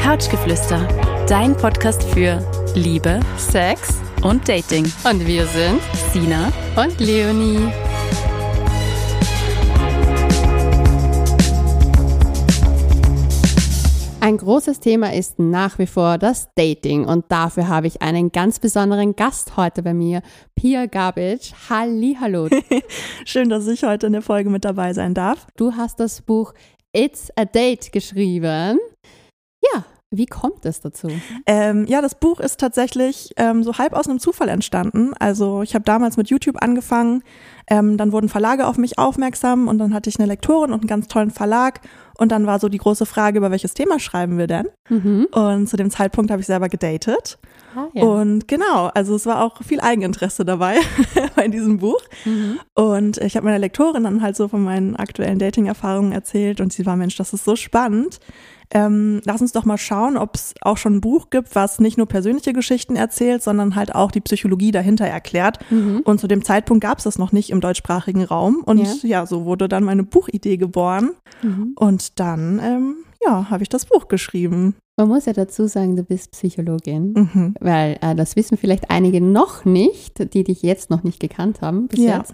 Couchgeflüster, dein Podcast für Liebe, Sex und Dating. Und wir sind Sina und Leonie. Ein großes Thema ist nach wie vor das Dating und dafür habe ich einen ganz besonderen Gast heute bei mir, Pia Gabic. Hallihallo. Schön, dass ich heute in der Folge mit dabei sein darf. Du hast das Buch It's a Date geschrieben. Ja, wie kommt es dazu? Das Buch ist tatsächlich so halb aus einem Zufall entstanden. Also ich habe damals mit YouTube angefangen, dann wurden Verlage auf mich aufmerksam und dann hatte ich eine Lektorin und einen ganz tollen Verlag und dann war so die große Frage, über welches Thema schreiben wir denn? Und zu dem Zeitpunkt habe ich selber gedatet. Ja. Und genau, also es war auch viel Eigeninteresse dabei bei diesem Buch. Und ich habe meiner Lektorin dann halt so von meinen aktuellen Dating-Erfahrungen erzählt und sie war, Mensch, das ist so spannend. Lass uns doch mal schauen, ob es auch schon ein Buch gibt, was nicht nur persönliche Geschichten erzählt, sondern halt auch die Psychologie dahinter erklärt. Und zu dem Zeitpunkt gab es das noch nicht im deutschsprachigen Raum. Und ja, so wurde dann meine Buchidee geboren. Und dann, habe ich das Buch geschrieben. Man muss ja dazu sagen, du bist Psychologin, weil das wissen vielleicht einige noch nicht, die dich jetzt noch nicht gekannt haben bis jetzt.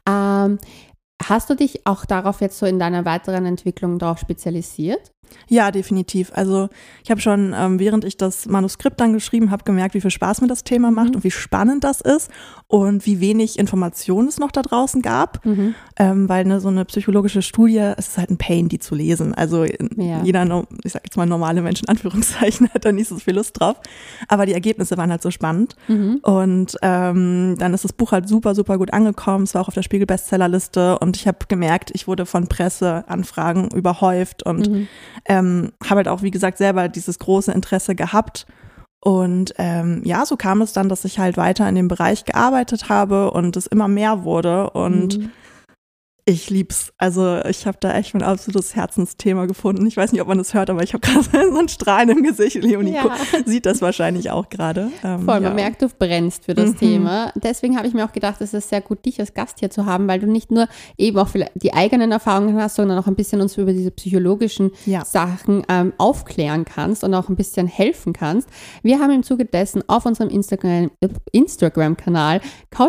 Hast du dich auch darauf jetzt so in deiner weiteren Entwicklung darauf spezialisiert? Ja, definitiv. Also ich habe schon, während ich das Manuskript dann geschrieben habe, gemerkt, wie viel Spaß mir das Thema macht und wie spannend das ist und wie wenig Informationen es noch da draußen gab, weil so eine psychologische Studie, es ist halt ein Pain, die zu lesen. Also jeder, ich sag jetzt mal normale Mensch in Anführungszeichen, hat da nicht so viel Lust drauf, aber die Ergebnisse waren halt so spannend und dann ist das Buch halt super, super gut angekommen. Es war auch auf der Spiegel-Bestsellerliste und ich habe gemerkt, ich wurde von Presseanfragen überhäuft und habe halt auch, wie gesagt, selber dieses große Interesse gehabt. Und so kam es dann, dass ich halt weiter in dem Bereich gearbeitet habe und es immer mehr wurde und ich lieb's. Also ich habe da echt mein absolutes Herzensthema gefunden. Ich weiß nicht, ob man das hört, aber ich habe gerade so ein Strahlen im Gesicht. Leonie sieht das wahrscheinlich auch gerade. Voll, man merkt, du brennst für das Thema. Deswegen habe ich mir auch gedacht, es ist sehr gut, dich als Gast hier zu haben, weil du nicht nur eben auch die eigenen Erfahrungen hast, sondern auch ein bisschen uns über diese psychologischen Sachen aufklären kannst und auch ein bisschen helfen kannst. Wir haben im Zuge dessen auf unserem Instagram-Kanal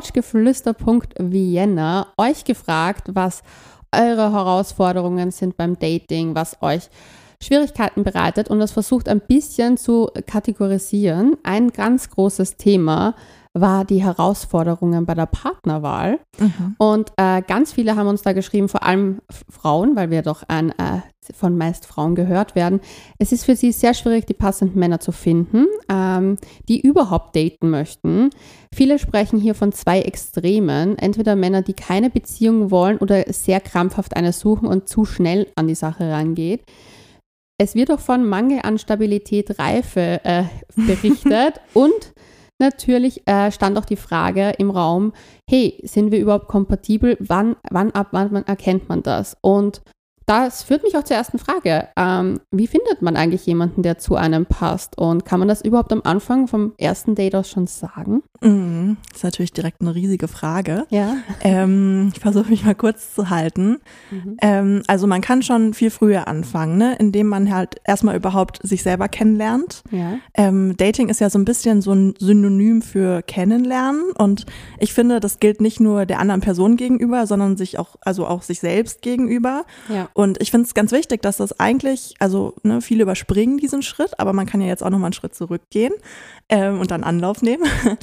couchgeflüster.vienna euch gefragt, was eure Herausforderungen sind beim Dating, was euch Schwierigkeiten bereitet und das versucht ein bisschen zu kategorisieren. Ein ganz großes Thema war die Herausforderungen bei der Partnerwahl. Und ganz viele haben uns da geschrieben, vor allem Frauen, weil wir doch von meist Frauen gehört werden. Es ist für sie sehr schwierig, die passenden Männer zu finden, die überhaupt daten möchten. Viele sprechen hier von zwei Extremen, entweder Männer, die keine Beziehung wollen oder sehr krampfhaft eine suchen und zu schnell an die Sache rangeht. Es wird auch von Mangel an Stabilität, Reife berichtet und natürlich stand auch die Frage im Raum, hey, sind wir überhaupt kompatibel? Wann erkennt man das? Und das führt mich auch zur ersten Frage. Wie findet man eigentlich jemanden, der zu einem passt? Und kann man das überhaupt am Anfang vom ersten Date aus schon sagen? Das ist natürlich direkt eine riesige Frage. Ja. Ich versuche mich mal kurz zu halten. Also man kann schon viel früher anfangen, ne? Indem man halt erstmal überhaupt sich selber kennenlernt. Ja. Dating ist ja so ein bisschen so ein Synonym für Kennenlernen und ich finde, das gilt nicht nur der anderen Person gegenüber, sondern auch sich selbst gegenüber. Ja. Und ich finde es ganz wichtig, dass das eigentlich, viele überspringen diesen Schritt, aber man kann ja jetzt auch nochmal einen Schritt zurückgehen und dann Anlauf nehmen,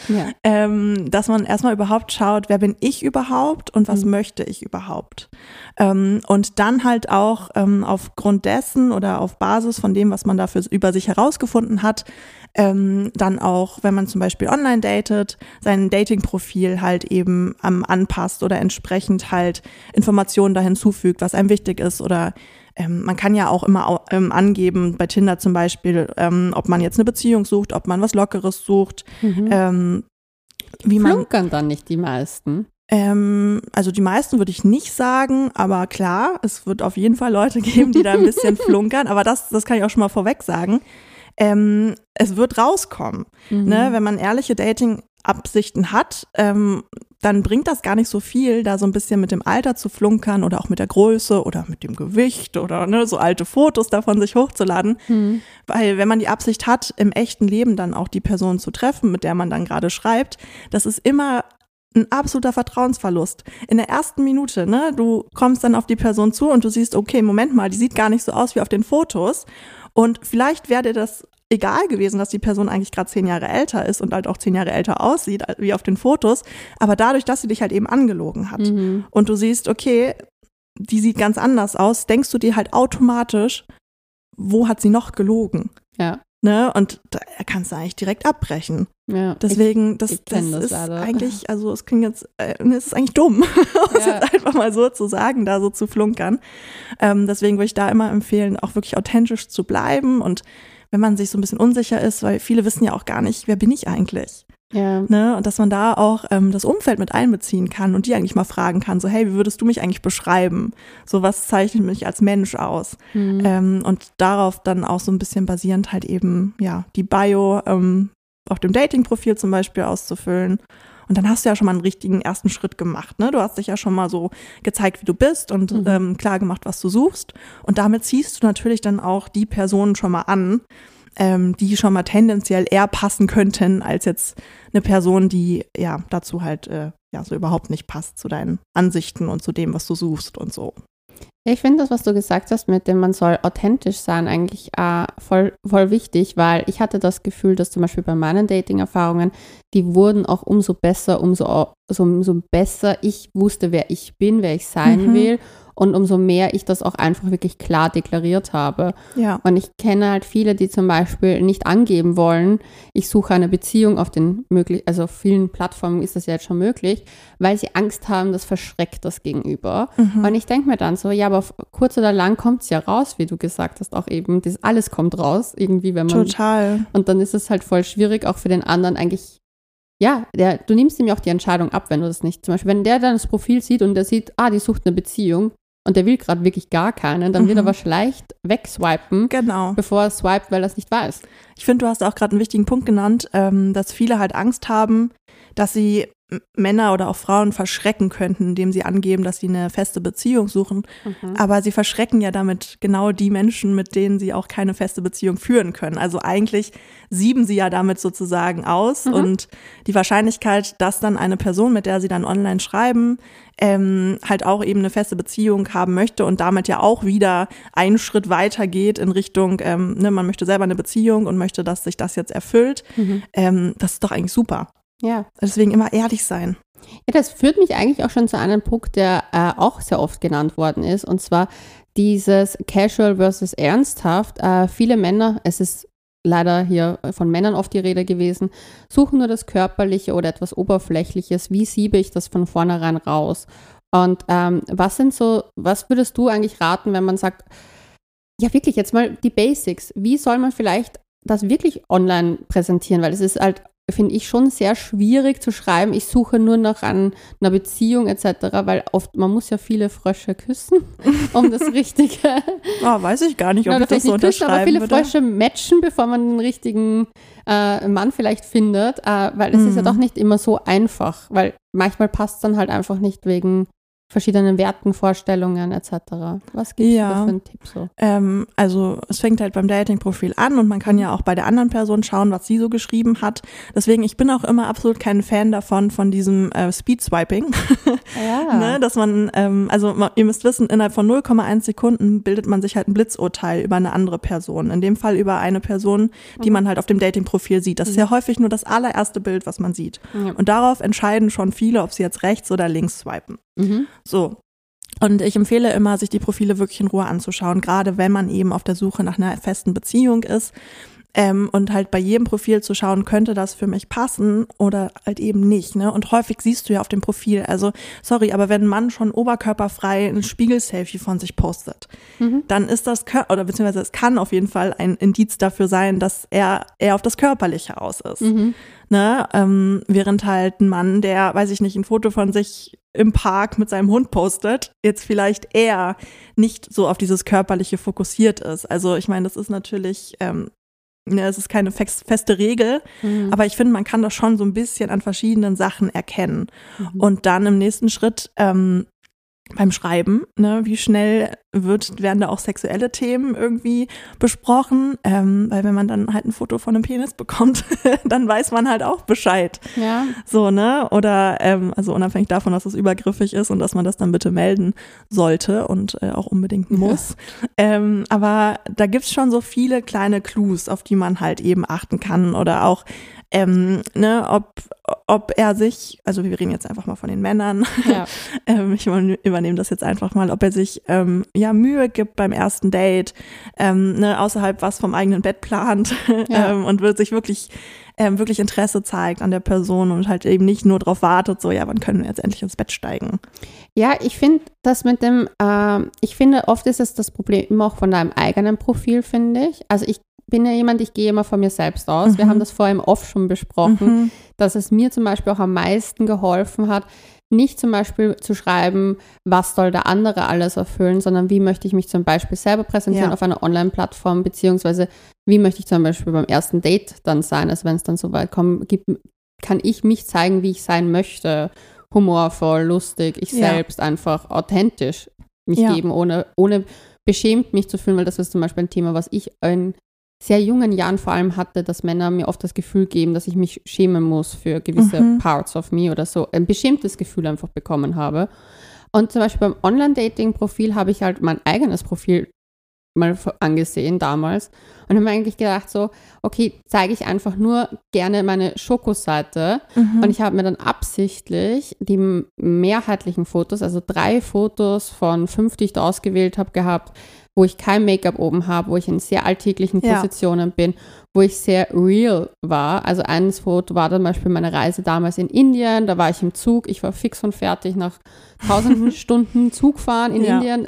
dass man erstmal überhaupt schaut, wer bin ich überhaupt und was möchte ich überhaupt. Und dann halt auch aufgrund dessen oder auf Basis von dem, was man dafür über sich herausgefunden hat, dann auch, wenn man zum Beispiel online datet, sein Dating-Profil halt eben anpasst oder entsprechend halt Informationen da hinzufügt, was einem wichtig ist oder man kann ja auch immer angeben, bei Tinder zum Beispiel, ob man jetzt eine Beziehung sucht, ob man was Lockeres sucht. Flunkern dann nicht die meisten? Also die meisten würde ich nicht sagen, aber klar, es wird auf jeden Fall Leute geben, die da ein bisschen flunkern, aber das kann ich auch schon mal vorweg sagen. Es wird rauskommen, ne? Wenn man ehrliche Dating-Absichten hat, dann bringt das gar nicht so viel, da so ein bisschen mit dem Alter zu flunkern oder auch mit der Größe oder mit dem Gewicht oder ne, so alte Fotos davon sich hochzuladen. Weil wenn man die Absicht hat, im echten Leben dann auch die Person zu treffen, mit der man dann gerade schreibt, das ist immer ein absoluter Vertrauensverlust. In der ersten Minute, ne, du kommst dann auf die Person zu und du siehst, okay, Moment mal, die sieht gar nicht so aus wie auf den Fotos. Und vielleicht wäre dir das egal gewesen, dass die Person eigentlich gerade 10 Jahre älter ist und halt auch 10 Jahre älter aussieht, wie auf den Fotos. Aber dadurch, dass sie dich halt eben angelogen hat und du siehst, okay, die sieht ganz anders aus, denkst du dir halt automatisch, wo hat sie noch gelogen? Ja. Ne? Und da kannst du eigentlich direkt abbrechen. Ja, deswegen, das ist leider. eigentlich, also es klingt jetzt, es ist eigentlich dumm, um es jetzt einfach mal so zu sagen, da so zu flunkern. Deswegen würde ich da immer empfehlen, auch wirklich authentisch zu bleiben und wenn man sich so ein bisschen unsicher ist, weil viele wissen ja auch gar nicht, wer bin ich eigentlich? Ja. Ne? Und dass man da auch das Umfeld mit einbeziehen kann und die eigentlich mal fragen kann, so hey, wie würdest du mich eigentlich beschreiben? So was zeichnet mich als Mensch aus? Und darauf dann auch so ein bisschen basierend halt eben ja die Bio auf dem Dating-Profil zum Beispiel auszufüllen. Und dann hast du ja schon mal einen richtigen ersten Schritt gemacht. Ne? Du hast dich ja schon mal so gezeigt, wie du bist und klar gemacht, was du suchst. Und damit ziehst du natürlich dann auch die Personen schon mal an, die schon mal tendenziell eher passen könnten, als jetzt eine Person, die ja dazu halt so überhaupt nicht passt, zu deinen Ansichten und zu dem, was du suchst und so. Ich finde das, was du gesagt hast, mit dem man soll authentisch sein, eigentlich voll wichtig, weil ich hatte das Gefühl, dass zum Beispiel bei meinen Dating-Erfahrungen, die wurden auch umso besser, umso besser ich wusste, wer ich bin, wer ich sein will und umso mehr ich das auch einfach wirklich klar deklariert habe. Ja. Und ich kenne halt viele, die zum Beispiel nicht angeben wollen, ich suche eine Beziehung auf auf vielen Plattformen ist das ja jetzt schon möglich, weil sie Angst haben, das verschreckt das Gegenüber. Und ich denke mir dann so, ja, aber auf kurz oder lang kommt es ja raus, wie du gesagt hast, auch eben, das alles kommt raus, irgendwie, wenn man. Total. Und dann ist es halt voll schwierig, auch für den anderen eigentlich, ja, du nimmst ihm ja auch die Entscheidung ab, wenn du das nicht, zum Beispiel, wenn der dann das Profil sieht und der sieht, die sucht eine Beziehung und der will gerade wirklich gar keinen, dann wird er wahrscheinlich wegswipen, bevor er swipet, weil er es nicht weiß. Ich finde, du hast auch gerade einen wichtigen Punkt genannt, dass viele halt Angst haben, dass sie Männer oder auch Frauen verschrecken könnten, indem sie angeben, dass sie eine feste Beziehung suchen. Aber sie verschrecken ja damit genau die Menschen, mit denen sie auch keine feste Beziehung führen können. Also eigentlich sieben sie ja damit sozusagen aus. Und die Wahrscheinlichkeit, dass dann eine Person, mit der sie dann online schreiben, halt auch eben eine feste Beziehung haben möchte und damit ja auch wieder einen Schritt weiter geht in Richtung, man möchte selber eine Beziehung und möchte, dass sich das jetzt erfüllt. Das ist doch eigentlich super. Ja. Deswegen immer ehrlich sein. Ja, das führt mich eigentlich auch schon zu einem Punkt, der auch sehr oft genannt worden ist, und zwar dieses Casual versus Ernsthaft. Viele Männer, es ist leider hier von Männern oft die Rede gewesen, suchen nur das Körperliche oder etwas Oberflächliches. Wie siebe ich das von vornherein raus? Und was würdest du eigentlich raten, wenn man sagt, ja wirklich jetzt mal die Basics, wie soll man vielleicht das wirklich online präsentieren? Weil es ist halt, finde ich, schon sehr schwierig zu schreiben, ich suche nur nach einer Beziehung etc., weil oft, man muss ja viele Frösche küssen, um das Richtige. Weiß ich gar nicht, ob ich das so unterschreiben aber viele würde. Frösche matchen, bevor man den richtigen Mann vielleicht findet, weil es ist ja doch nicht immer so einfach, weil manchmal passt es dann halt einfach nicht wegen verschiedenen Werten, Vorstellungen etc. Was gibst du da für einen Tipp so? Also es fängt halt beim Dating-Profil an und man kann ja auch bei der anderen Person schauen, was sie so geschrieben hat. Deswegen, ich bin auch immer absolut kein Fan von diesem Speed-Swiping. Ja. Ne, dass man, ihr müsst wissen, innerhalb von 0,1 Sekunden bildet man sich halt ein Blitzurteil über eine andere Person. In dem Fall über eine Person, die man halt auf dem Dating-Profil sieht. Das ist ja häufig nur das allererste Bild, was man sieht. Ja. Und darauf entscheiden schon viele, ob sie jetzt rechts oder links swipen. So. Und ich empfehle immer, sich die Profile wirklich in Ruhe anzuschauen, gerade wenn man eben auf der Suche nach einer festen Beziehung ist. Und halt bei jedem Profil zu schauen, könnte das für mich passen oder halt eben nicht, ne? Und häufig siehst du ja auf dem Profil, also sorry, aber wenn ein Mann schon oberkörperfrei ein Spiegel-Selfie von sich postet, dann ist das, oder beziehungsweise es kann auf jeden Fall ein Indiz dafür sein, dass er eher auf das Körperliche aus ist. Ne? Während halt ein Mann, der, weiß ich nicht, ein Foto von sich im Park mit seinem Hund postet, jetzt vielleicht eher nicht so auf dieses Körperliche fokussiert ist. Also ich meine, das ist natürlich es ist keine feste Regel, aber ich finde, man kann das schon so ein bisschen an verschiedenen Sachen erkennen. Und dann im nächsten Schritt beim Schreiben, ne, wie schnell werden da auch sexuelle Themen irgendwie besprochen, weil wenn man dann halt ein Foto von einem Penis bekommt, dann weiß man halt auch Bescheid. Ja. So, ne, oder also unabhängig davon, dass es übergriffig ist und dass man das dann bitte melden sollte und auch unbedingt muss. Ja. Aber da gibt's schon so viele kleine Clues, auf die man halt eben achten kann oder auch ne, ob er sich, also wir reden jetzt einfach mal von den Männern, ja. Ich übernehme das jetzt einfach mal, ob er sich Mühe gibt beim ersten Date, ne, außerhalb was vom eigenen Bett plant und wird sich wirklich Interesse zeigt an der Person und halt eben nicht nur darauf wartet, so ja, wann können wir jetzt endlich ins Bett steigen? Ja, ich finde das mit dem, ich finde oft ist es das Problem immer auch von deinem eigenen Profil, finde ich. Also ich bin ja jemand, ich gehe immer von mir selbst aus. Wir haben das vorher im Off schon besprochen, dass es mir zum Beispiel auch am meisten geholfen hat, nicht zum Beispiel zu schreiben, was soll der andere alles erfüllen, sondern wie möchte ich mich zum Beispiel selber präsentieren auf einer Online-Plattform, beziehungsweise wie möchte ich zum Beispiel beim ersten Date dann sein, also wenn es dann so weit kommt, kann ich mich zeigen, wie ich sein möchte, humorvoll, lustig, ich selbst einfach authentisch mich geben, ohne beschämt mich zu fühlen, weil das ist zum Beispiel ein Thema, was ich in sehr jungen Jahren vor allem hatte, dass Männer mir oft das Gefühl geben, dass ich mich schämen muss für gewisse Parts of me oder so, ein beschämtes Gefühl einfach bekommen habe. Und zum Beispiel beim Online-Dating-Profil habe ich halt mein eigenes Profil mal angesehen damals und habe mir eigentlich gedacht so, okay, zeige ich einfach nur gerne meine Schokoseite und ich habe mir dann absichtlich die mehrheitlichen Fotos, also 3 Fotos von 5, die ich da ausgewählt habe, gehabt, wo ich kein Make-up oben habe, wo ich in sehr alltäglichen Positionen bin, wo ich sehr real war. Also eines Foto war zum Beispiel meine Reise damals in Indien, da war ich im Zug, ich war fix und fertig nach tausenden Stunden Zugfahren in Indien.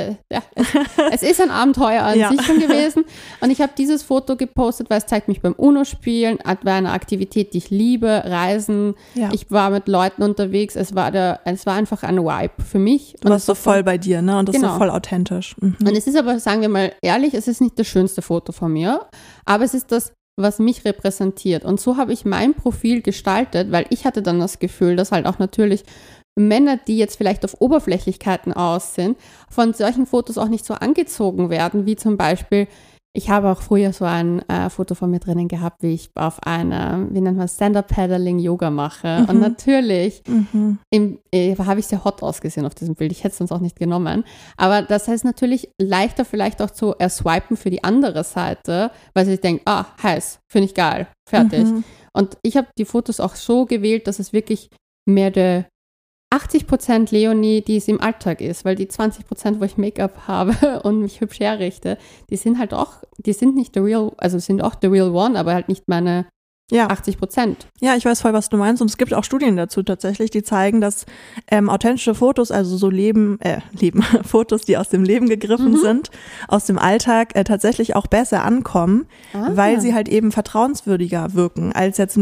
Es ist ein Abenteuer an sich schon gewesen und ich habe dieses Foto gepostet, weil es zeigt mich beim UNO-Spielen, war eine Aktivität, die ich liebe, Reisen, ich war mit Leuten unterwegs, es war einfach ein Vibe für mich. Und das ist so voll bei dir, ne? Und das ist so voll authentisch. Und es ist aber, sagen wir mal ehrlich, es ist nicht das schönste Foto von mir, aber es ist das, was mich repräsentiert. Und so habe ich mein Profil gestaltet, weil ich hatte dann das Gefühl, dass halt auch natürlich Männer, die jetzt vielleicht auf Oberflächlichkeiten aus sind, von solchen Fotos auch nicht so angezogen werden, wie zum Beispiel, ich habe auch früher so ein Foto von mir drinnen gehabt, wie ich auf einer, wie nennt man, Stand-Up-Paddling-Yoga mache. Und natürlich habe ich sehr hot ausgesehen auf diesem Bild. Ich hätte es sonst auch nicht genommen. Aber das heißt natürlich leichter vielleicht auch zu erswipen für die andere Seite, weil sie denkt, heiß, finde ich geil, fertig. Und ich habe die Fotos auch so gewählt, dass es wirklich mehr der 80% Leonie, die es im Alltag ist, weil die 20%, wo ich Make-up habe und mich hübsch herrichte, die sind nicht the real, also sind auch the real one, aber halt nicht meine 80%. Ja, ich weiß voll, was du meinst. Und es gibt auch Studien dazu tatsächlich, die zeigen, dass authentische Fotos, also so Fotos, die aus dem Leben gegriffen sind, aus dem Alltag, tatsächlich auch besser ankommen, weil sie halt eben vertrauenswürdiger wirken, als jetzt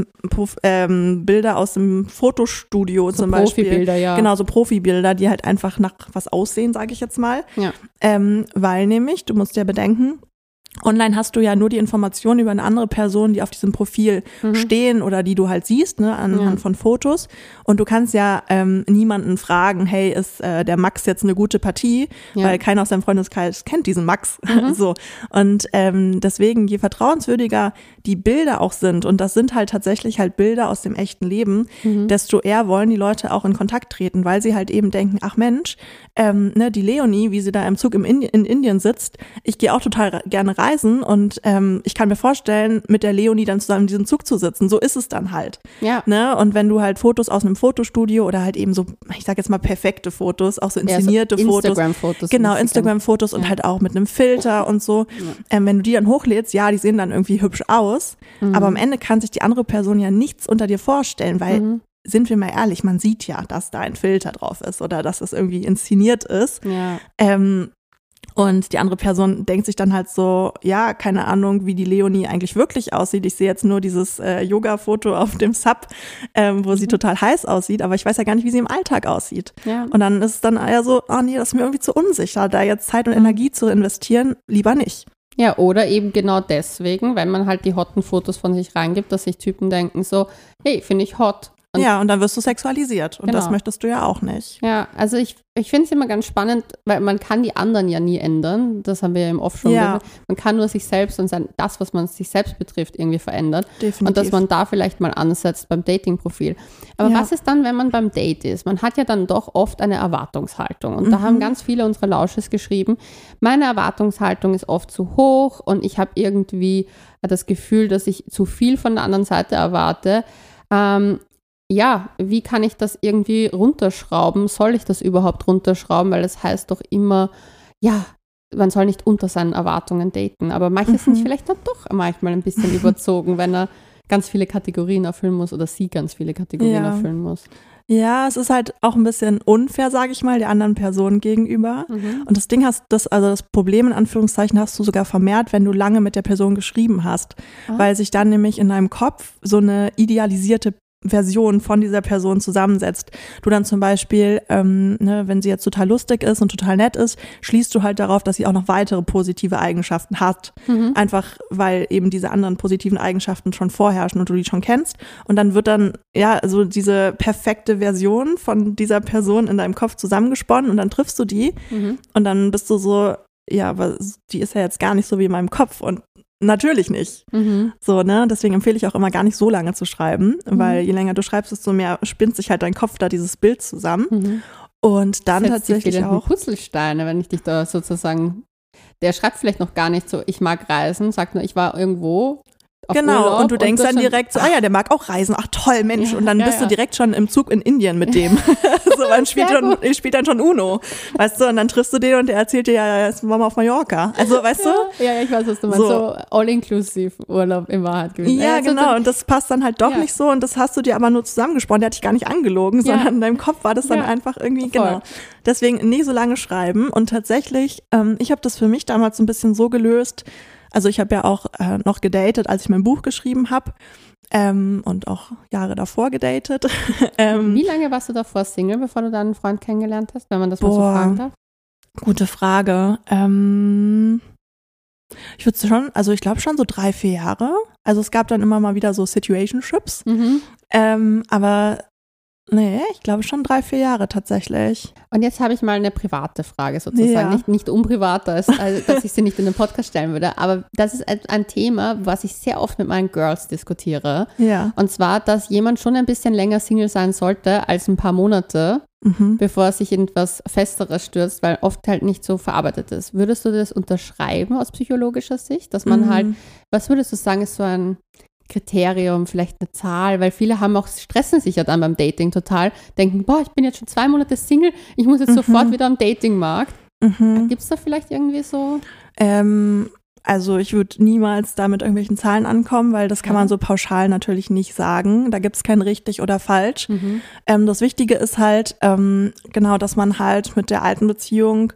Bilder aus dem Fotostudio so zum Beispiel. Profibilder, ja. Genau, so Profibilder, die halt einfach nach was aussehen, sage ich jetzt mal. Ja. Weil nämlich, du musst ja bedenken, online hast du ja nur die Informationen über eine andere Person, die auf diesem Profil stehen oder die du halt siehst, ne, anhand von Fotos. Und du kannst ja niemanden fragen, hey, ist der Max jetzt eine gute Partie? Weil keiner aus deinem Freundeskreis kennt diesen Max. So. Und deswegen, je vertrauenswürdiger die Bilder auch sind, und das sind halt tatsächlich halt Bilder aus dem echten Leben, desto eher wollen die Leute auch in Kontakt treten, weil sie halt eben denken, ach Mensch, ne, die Leonie, wie sie da im Zug in Indien sitzt, ich gehe auch total gerne reisen und ich kann mir vorstellen, mit der Leonie dann zusammen in diesem Zug zu sitzen. So ist es dann halt. Ja. Ne? Und wenn du halt Fotos aus einem Fotostudio oder halt eben so, ich sag jetzt mal perfekte Fotos, auch so inszenierte so Fotos. Instagram-Fotos. Genau, Instagram-Fotos und halt auch mit einem Filter und so. Ja. Wenn du die dann hochlädst, ja, die sehen dann irgendwie hübsch aus, aber am Ende kann sich die andere Person ja nichts unter dir vorstellen, weil sind wir mal ehrlich, man sieht ja, dass da ein Filter drauf ist oder dass es irgendwie inszeniert ist. Ja. Und die andere Person denkt sich dann halt so, ja, keine Ahnung, wie die Leonie eigentlich wirklich aussieht. Ich sehe jetzt nur dieses Yoga-Foto auf dem Sub, wo sie total heiß aussieht, aber ich weiß ja gar nicht, wie sie im Alltag aussieht. Ja. Und dann ist es dann eher so, oh nee, das ist mir irgendwie zu unsicher, da jetzt Zeit und Energie zu investieren, lieber nicht. Ja, oder eben genau deswegen, wenn man halt die hotten Fotos von sich reingibt, dass sich Typen denken so, hey, finde ich hot. Und dann wirst du sexualisiert und das möchtest du ja auch nicht. Ja, also ich finde es immer ganz spannend, weil man kann die anderen ja nie ändern. Das haben wir ja im Off schon gesagt. Man kann nur sich selbst und das, was man sich selbst betrifft, irgendwie verändern. Definitiv. Und dass man da vielleicht mal ansetzt beim Dating-Profil. Aber was ist dann, wenn man beim Date ist? Man hat ja dann doch oft eine Erwartungshaltung. Und da haben ganz viele unserer Lausches geschrieben, meine Erwartungshaltung ist oft zu hoch und ich habe irgendwie das Gefühl, dass ich zu viel von der anderen Seite erwarte. Wie kann ich das irgendwie runterschrauben? Soll ich das überhaupt runterschrauben? Weil das heißt doch immer, man soll nicht unter seinen Erwartungen daten. Aber manches sind vielleicht dann doch manchmal ein bisschen überzogen, wenn er ganz viele Kategorien erfüllen muss oder sie ganz viele Kategorien erfüllen muss. Ja, es ist halt auch ein bisschen unfair, sage ich mal, der anderen Person gegenüber. Und das Ding das Problem in Anführungszeichen hast du sogar vermehrt, wenn du lange mit der Person geschrieben hast. Weil sich dann nämlich in deinem Kopf so eine idealisierte Version von dieser Person zusammensetzt. Du dann zum Beispiel, wenn sie jetzt total lustig ist und total nett ist, schließt du halt darauf, dass sie auch noch weitere positive Eigenschaften hat. Einfach, weil eben diese anderen positiven Eigenschaften schon vorherrschen und du die schon kennst. Und dann wird dann, also diese perfekte Version von dieser Person in deinem Kopf zusammengesponnen und dann triffst du die und dann bist du so, aber die ist ja jetzt gar nicht so wie in meinem Kopf und natürlich nicht. So, ne? Deswegen empfehle ich auch immer gar nicht so lange zu schreiben, weil je länger du schreibst, desto mehr spinnt sich halt dein Kopf da dieses Bild zusammen. Und dann tatsächlich auch Puzzlesteine, wenn ich dich da sozusagen, der schreibt vielleicht noch gar nicht so, ich mag reisen, sagt nur, ich war irgendwo auf Urlaub, und du denkst dann direkt so, der mag auch reisen, ach toll, Mensch, und dann bist du direkt schon im Zug in Indien mit dem. So, man spielt dann schon Uno, weißt du, und dann triffst du den und der erzählt dir, jetzt waren wir auf Mallorca. Also, weißt du? Ja, ich weiß, was du meinst, so all-inclusive Urlaub in Wahrheit gewesen. Ja, genau, und das passt dann halt doch nicht so und das hast du dir aber nur zusammengesponnen, der hat dich gar nicht angelogen, sondern in deinem Kopf war das dann einfach irgendwie, genau. Deswegen nie so lange schreiben und tatsächlich, ich habe das für mich damals so ein bisschen so gelöst. Also ich habe ja auch noch gedatet, als ich mein Buch geschrieben habe und auch Jahre davor gedatet. Wie lange warst du davor Single, bevor du deinen Freund kennengelernt hast, wenn man das mal so fragen darf? Gute Frage. Ich würde schon, also ich glaube schon so 3-4 Jahre. Also es gab dann immer mal wieder so Situationships. Aber nee, ich glaube schon 3-4 Jahre tatsächlich. Und jetzt habe ich mal eine private Frage sozusagen, nicht unprivat, dass ich sie nicht in den Podcast stellen würde, aber das ist ein Thema, was ich sehr oft mit meinen Girls diskutiere. Ja. Und zwar, dass jemand schon ein bisschen länger Single sein sollte als ein paar Monate, bevor er sich in etwas Festeres stürzt, weil oft halt nicht so verarbeitet ist. Würdest du das unterschreiben aus psychologischer Sicht, dass man halt, was würdest du sagen, ist so ein Kriterium, vielleicht eine Zahl, weil viele stressen sich ja dann beim Dating total, denken, ich bin jetzt schon 2 Monate Single, ich muss jetzt sofort wieder am Datingmarkt. Gibt es da vielleicht irgendwie so? Also ich würde niemals da mit irgendwelchen Zahlen ankommen, weil das kann man so pauschal natürlich nicht sagen. Da gibt es kein richtig oder falsch. Das Wichtige ist halt, genau, dass man halt mit der alten Beziehung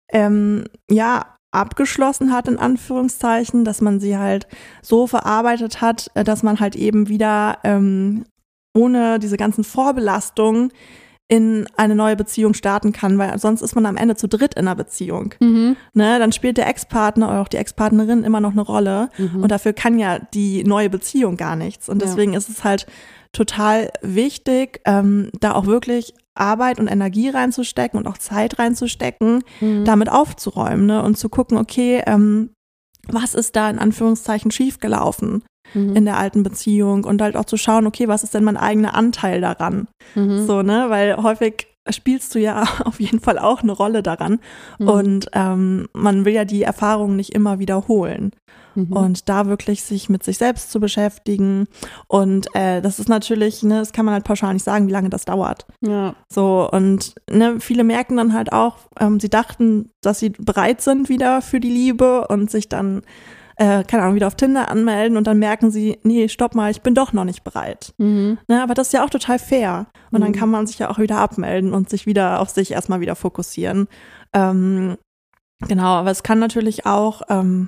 abgeschlossen hat, in Anführungszeichen, dass man sie halt so verarbeitet hat, dass man halt eben wieder ohne diese ganzen Vorbelastungen in eine neue Beziehung starten kann, weil sonst ist man am Ende zu dritt in einer Beziehung. Ne, dann spielt der Ex-Partner oder auch die Ex-Partnerin immer noch eine Rolle und dafür kann ja die neue Beziehung gar nichts. Und deswegen ist es halt total wichtig, da auch wirklich Arbeit und Energie reinzustecken und auch Zeit reinzustecken, damit aufzuräumen, ne? Und zu gucken, okay, was ist da in Anführungszeichen schiefgelaufen in der alten Beziehung und halt auch zu schauen, okay, was ist denn mein eigener Anteil daran? So, ne, weil häufig spielst du ja auf jeden Fall auch eine Rolle daran und man will ja die Erfahrungen nicht immer wiederholen. Und da wirklich sich mit sich selbst zu beschäftigen und das ist natürlich, ne, das kann man halt pauschal nicht sagen, wie lange das dauert. Ja. So und ne, viele merken dann halt auch, sie dachten, dass sie bereit sind wieder für die Liebe und sich dann keine Ahnung, wieder auf Tinder anmelden und dann merken sie, nee, stopp mal, ich bin doch noch nicht bereit. Ne, aber das ist ja auch total fair. Und dann kann man sich ja auch wieder abmelden und sich wieder auf sich erstmal wieder fokussieren. Genau, aber es kann natürlich auch,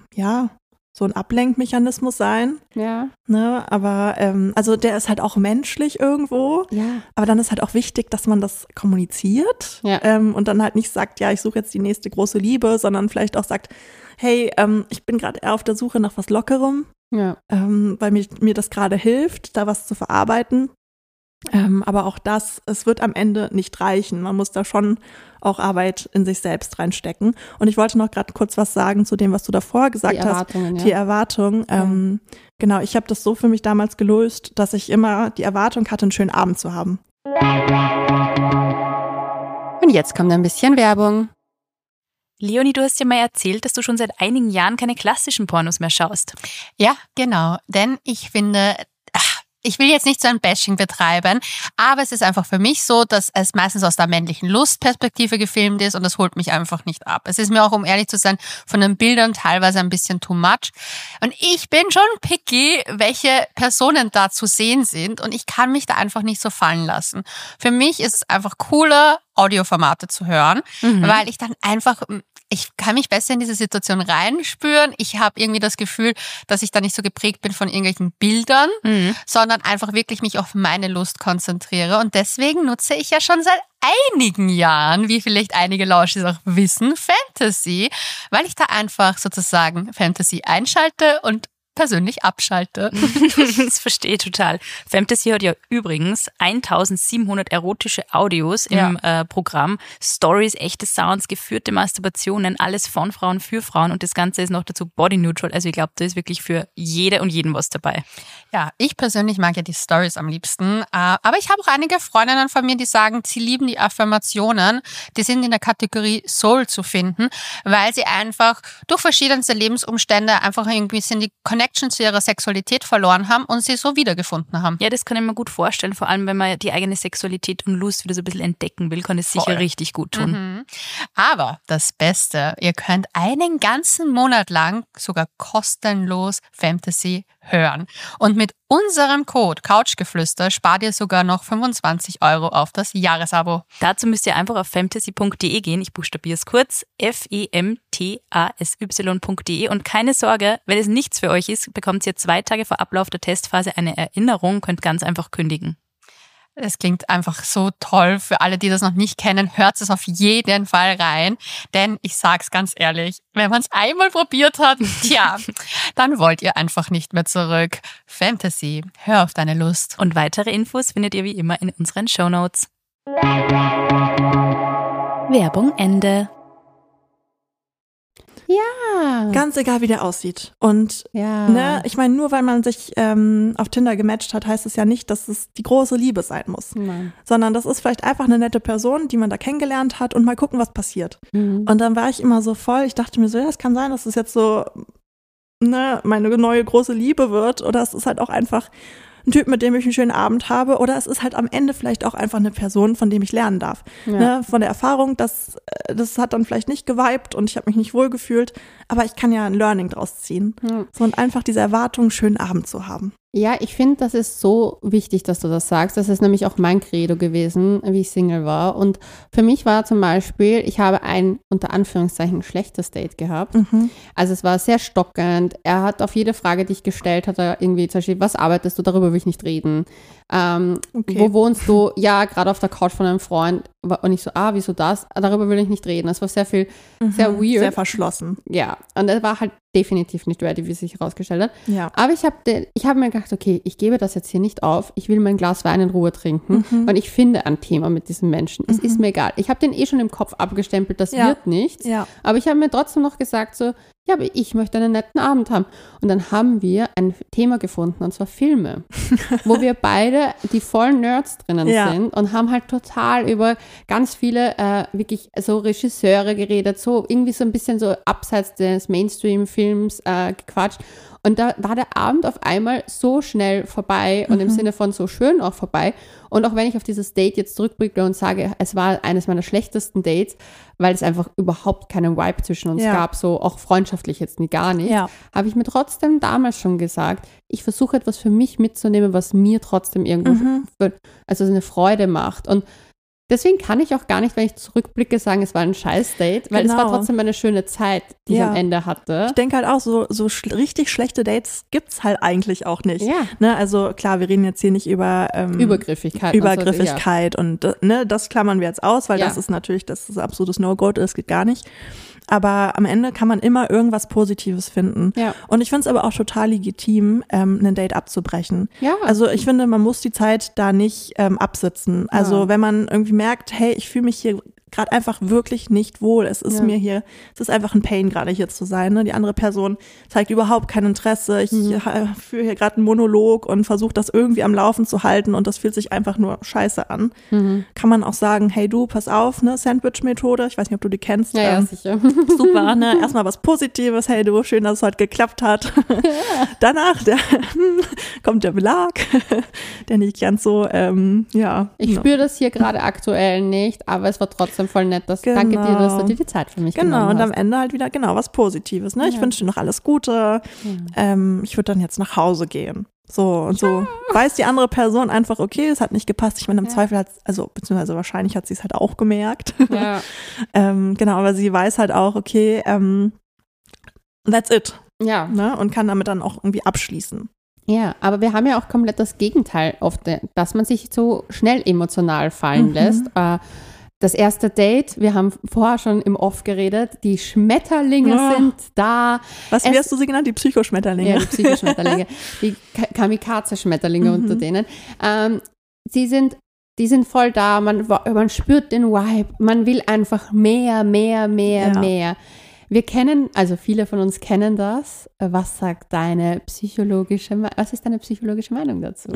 so ein Ablenkmechanismus sein. Ja. Ne, aber also der ist halt auch menschlich irgendwo. Ja. Aber dann ist halt auch wichtig, dass man das kommuniziert und dann halt nicht sagt, ja, ich suche jetzt die nächste große Liebe, sondern vielleicht auch sagt, hey, ich bin gerade eher auf der Suche nach was Lockerem, weil mir das gerade hilft, da was zu verarbeiten. Aber auch das, es wird am Ende nicht reichen. Man muss da schon auch Arbeit in sich selbst reinstecken. Und ich wollte noch gerade kurz was sagen zu dem, was du davor gesagt hast. Die Erwartung. Genau, ich habe das so für mich damals gelöst, dass ich immer die Erwartung hatte, einen schönen Abend zu haben. Und jetzt kommt ein bisschen Werbung. Leonie, du hast ja mal erzählt, dass du schon seit einigen Jahren keine klassischen Pornos mehr schaust. Ja, genau, denn ich finde, ich will jetzt nicht so ein Bashing betreiben, aber es ist einfach für mich so, dass es meistens aus der männlichen Lustperspektive gefilmt ist und das holt mich einfach nicht ab. Es ist mir auch, um ehrlich zu sein, von den Bildern teilweise ein bisschen too much. Und ich bin schon picky, welche Personen da zu sehen sind und ich kann mich da einfach nicht so fallen lassen. Für mich ist es einfach cooler, Audioformate zu hören, weil ich dann einfach... Ich kann mich besser in diese Situation reinspüren. Ich habe irgendwie das Gefühl, dass ich da nicht so geprägt bin von irgendwelchen Bildern, sondern einfach wirklich mich auf meine Lust konzentriere. Und deswegen nutze ich ja schon seit einigen Jahren, wie vielleicht einige Lauschis auch wissen, Fantasy, weil ich da einfach sozusagen Fantasy einschalte und persönlich abschalte. Das verstehe ich total. Fantasy hat ja übrigens 1700 erotische Audios im Programm. Stories, echte Sounds, geführte Masturbationen, alles von Frauen für Frauen und das Ganze ist noch dazu body neutral. Also ich glaube, da ist wirklich für jede und jeden was dabei. Ja, ich persönlich mag ja die Stories am liebsten, aber ich habe auch einige Freundinnen von mir, die sagen, sie lieben die Affirmationen. Die sind in der Kategorie Soul zu finden, weil sie einfach durch verschiedenste Lebensumstände einfach irgendwie ein bisschen die Connection zu ihrer Sexualität verloren haben und sie so wiedergefunden haben. Ja, das kann ich mir gut vorstellen, vor allem wenn man die eigene Sexualität und Lust wieder so ein bisschen entdecken will, kann es sicher richtig gut tun. Aber das Beste, ihr könnt einen ganzen Monat lang sogar kostenlos Fantasy hören. Und mit unserem Code Couchgeflüster spart ihr sogar noch 25 € auf das Jahresabo. Dazu müsst ihr einfach auf femtasy.de gehen. Ich buchstabiere es kurz. femtasy.de und keine Sorge, wenn es nichts für euch ist, bekommt ihr 2 Tage vor Ablauf der Testphase eine Erinnerung, könnt ganz einfach kündigen. Es klingt einfach so toll. Für alle, die das noch nicht kennen, hört es auf jeden Fall rein. Denn ich sag's ganz ehrlich, wenn man es einmal probiert hat, dann wollt ihr einfach nicht mehr zurück. Fantasy, hör auf deine Lust. Und weitere Infos findet ihr wie immer in unseren Shownotes. Werbung Ende. Ja. Ganz egal, wie der aussieht. Und ich meine, nur weil man sich auf Tinder gematcht hat, heißt es ja nicht, dass es die große Liebe sein muss. Nein. Sondern das ist vielleicht einfach eine nette Person, die man da kennengelernt hat und mal gucken, was passiert. Und dann war ich immer so voll, ich dachte mir so, ja, es kann sein, dass es jetzt so meine neue große Liebe wird oder es ist halt auch einfach ein Typ, mit dem ich einen schönen Abend habe oder es ist halt am Ende vielleicht auch einfach eine Person, von dem ich lernen darf. Ja. Von der Erfahrung, das hat dann vielleicht nicht geweibt und ich habe mich nicht wohl gefühlt, aber ich kann ja ein Learning draus ziehen. Ja. So, und einfach diese Erwartung, einen schönen Abend zu haben. Ja, ich finde, das ist so wichtig, dass du das sagst. Das ist nämlich auch mein Credo gewesen, wie ich Single war. Und für mich war zum Beispiel, ich habe ein, unter Anführungszeichen, schlechtes Date gehabt. Also es war sehr stockend. Er hat auf jede Frage, die ich gestellt hatte, irgendwie zum Beispiel, was arbeitest du, darüber will ich nicht reden. Wo wohnst du? Ja, gerade auf der Couch von einem Freund. Und ich so, wieso das? Darüber will ich nicht reden. Das war sehr viel, sehr weird. Sehr verschlossen. Ja, und er war halt definitiv nicht ready, wie es sich herausgestellt hat. Ja. Aber ich hab mir gedacht, okay, ich gebe das jetzt hier nicht auf. Ich will mein Glas Wein in Ruhe trinken, weil ich finde ein Thema mit diesem Menschen. Es ist mir egal. Ich habe den schon im Kopf abgestempelt, das wird nichts. Ja. Aber ich habe mir trotzdem noch gesagt so, ja, aber ich möchte einen netten Abend haben. Und dann haben wir ein Thema gefunden, und zwar Filme, wo wir beide die vollen Nerds drinnen sind und haben halt total über ganz viele wirklich so Regisseure geredet, so irgendwie so ein bisschen so abseits des Mainstream-Films gequatscht. Und da war der Abend auf einmal so schnell vorbei und im Sinne von so schön auch vorbei. Und auch wenn ich auf dieses Date jetzt zurückblicke und sage, es war eines meiner schlechtesten Dates, weil es einfach überhaupt keinen Vibe zwischen uns gab, so auch freundschaftlich jetzt gar nicht, habe ich mir trotzdem damals schon gesagt, ich versuche etwas für mich mitzunehmen, was mir trotzdem irgendwo also eine Freude macht. Und deswegen kann ich auch gar nicht, wenn ich zurückblicke, sagen, es war ein Scheiß-Date, weil es war trotzdem eine schöne Zeit, die ich am Ende hatte. Ich denke halt auch, so richtig schlechte Dates gibt's halt eigentlich auch nicht. Ja. Ne, also klar, wir reden jetzt hier nicht über Übergriffigkeit und das klammern wir jetzt aus, weil das ist natürlich, das ist absolutes No-Go, das geht gar nicht. Aber am Ende kann man immer irgendwas Positives finden. Ja. Und ich finde es aber auch total legitim, ein Date abzubrechen. Ja. Also ich finde, man muss die Zeit da nicht absitzen. Also wenn man irgendwie merkt, hey, ich fühle mich hier gerade einfach wirklich nicht wohl. Es ist mir hier, es ist einfach ein Pain, gerade hier zu sein. Ne? Die andere Person zeigt überhaupt kein Interesse. Ich führe hier gerade einen Monolog und versuche das irgendwie am Laufen zu halten und das fühlt sich einfach nur scheiße an. Kann man auch sagen, hey du, pass auf, ne, Sandwich-Methode. Ich weiß nicht, ob du die kennst. Ja, sicher. Super, ne? Erstmal was Positives. Hey du, schön, dass es heute geklappt hat. Danach kommt der Belag, der nicht ganz so, Ich spüre das hier gerade aktuell nicht, aber es war trotzdem voll nett. Danke dir, dass du dir die Zeit für mich genommen hast. Genau, und am Ende halt wieder, was Positives. Ne? Ich wünsche dir noch alles Gute. Ich würde dann jetzt nach Hause gehen. So, und so weiß die andere Person einfach, okay, es hat nicht gepasst. Ich meine, im Zweifel hat beziehungsweise wahrscheinlich hat sie es halt auch gemerkt. Ja. Aber sie weiß halt auch, okay, that's it. Ja. Ne? Und kann damit dann auch irgendwie abschließen. Ja, aber wir haben ja auch komplett das Gegenteil oft, dass man sich so schnell emotional fallen lässt. Das erste Date, wir haben vorher schon im Off geredet, die Schmetterlinge sind da. Wie hast du sie genannt? Die Psychoschmetterlinge. Ja, die Psychoschmetterlinge, die Kamikaze-Schmetterlinge unter denen. Die sind voll da, man spürt den Vibe, man will einfach mehr. Wir kennen, also viele von uns kennen das. Was ist deine psychologische Meinung dazu?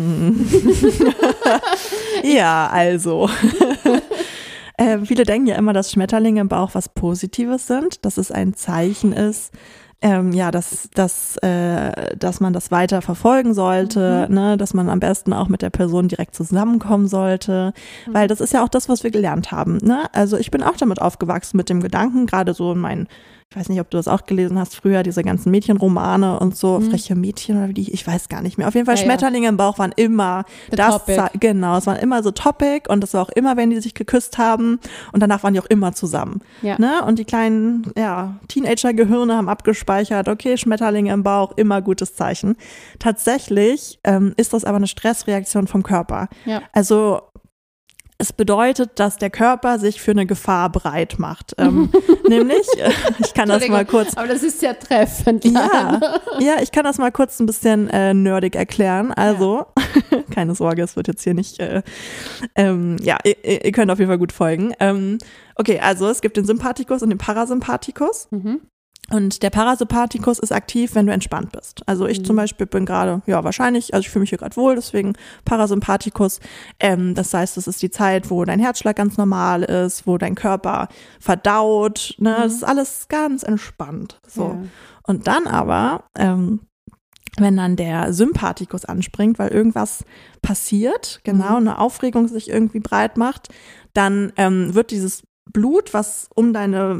Ja, also. Viele denken ja immer, dass Schmetterlinge im Bauch was Positives sind, dass es ein Zeichen ist, dass man das weiter verfolgen sollte, ne, dass man am besten auch mit der Person direkt zusammenkommen sollte, weil das ist ja auch das, was wir gelernt haben, ne? Also ich bin auch damit aufgewachsen mit dem Gedanken, gerade so in ich weiß nicht, ob du das auch gelesen hast, früher diese ganzen Mädchenromane und so, freche Mädchen oder ich weiß gar nicht mehr. Auf jeden Fall Schmetterlinge im Bauch waren immer es waren immer so Topic und das war auch immer, wenn die sich geküsst haben und danach waren die auch immer zusammen. Ja. Ne? Und die kleinen Teenager-Gehirne haben abgespeichert, okay, Schmetterlinge im Bauch, immer gutes Zeichen. Tatsächlich ist das aber eine Stressreaktion vom Körper. Ja. Also es bedeutet, dass der Körper sich für eine Gefahr bereit macht. Nämlich, ich kann das mal kurz. Aber das ist sehr treffend. Ja, ich kann das mal kurz ein bisschen nerdig erklären. Also, keine Sorge, es wird jetzt hier nicht, ihr könnt auf jeden Fall gut folgen. Okay, also es gibt den Sympathikus und den Parasympathikus. Und der Parasympathikus ist aktiv, wenn du entspannt bist. Also ich zum Beispiel bin gerade, wahrscheinlich, also ich fühle mich hier gerade wohl, deswegen Parasympathikus. Das heißt, es ist die Zeit, wo dein Herzschlag ganz normal ist, wo dein Körper verdaut. Ne? Das ist alles ganz entspannt. So. Ja. Und dann aber, wenn dann der Sympathikus anspringt, weil irgendwas passiert, eine Aufregung sich irgendwie breit macht, dann wird dieses Blut, was um deinen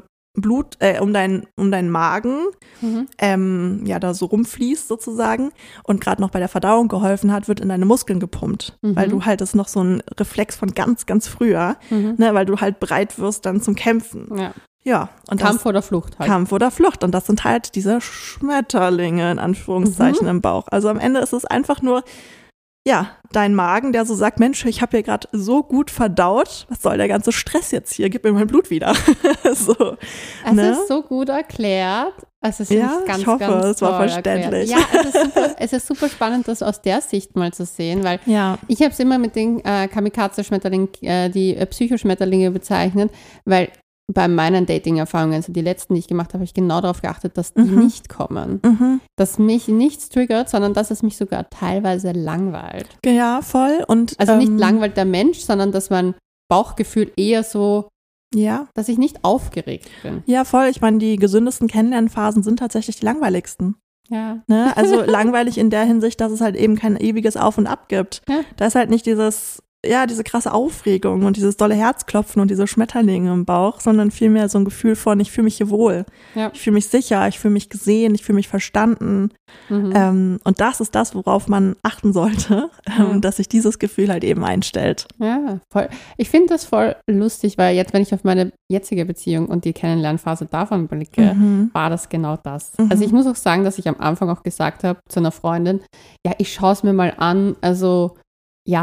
Magen da so rumfließt sozusagen und gerade noch bei der Verdauung geholfen hat, wird in deine Muskeln gepumpt, weil du halt, das ist noch so ein Reflex von ganz, ganz früher, ne, weil du halt bereit wirst dann zum Kämpfen. Ja, und Kampf oder Flucht halt. Kampf oder Flucht. Und das sind halt diese Schmetterlinge in Anführungszeichen im Bauch. Also am Ende ist es einfach nur, dein Magen, der so sagt, Mensch, ich habe hier gerade so gut verdaut, was soll der ganze Stress jetzt hier? Gib mir mein Blut wieder. So, es ist so gut erklärt. Also es ist ganz, ich hoffe, ganz es war toll verständlich. erklärt. Ja, es ist super spannend, das aus der Sicht mal zu sehen, weil ich habe es immer mit den Kamikaze-Schmetterlingen, die Psychoschmetterlinge bezeichnet, weil bei meinen Dating-Erfahrungen, also die letzten, die ich gemacht habe, habe ich genau darauf geachtet, dass die nicht kommen. Dass mich nichts triggert, sondern dass es mich sogar teilweise langweilt. Ja, voll. Und, also nicht langweilt der Mensch, sondern dass mein Bauchgefühl eher so, dass ich nicht aufgeregt bin. Ja, voll. Ich meine, die gesündesten Kennenlernphasen sind tatsächlich die langweiligsten. Ja. Ne? Also langweilig in der Hinsicht, dass es halt eben kein ewiges Auf und Ab gibt. Ja. Da ist halt nicht diese krasse Aufregung und dieses dolle Herzklopfen und diese Schmetterlinge im Bauch, sondern vielmehr so ein Gefühl von, ich fühle mich hier wohl. Ja. Ich fühle mich sicher, ich fühle mich gesehen, ich fühle mich verstanden. Und das ist das, worauf man achten sollte, dass sich dieses Gefühl halt eben einstellt. Ja, voll. Ich finde das voll lustig, weil jetzt, wenn ich auf meine jetzige Beziehung und die Kennenlernphase davon blicke, war das genau das. Also ich muss auch sagen, dass ich am Anfang auch gesagt habe zu einer Freundin, ich schaue es mir mal an, also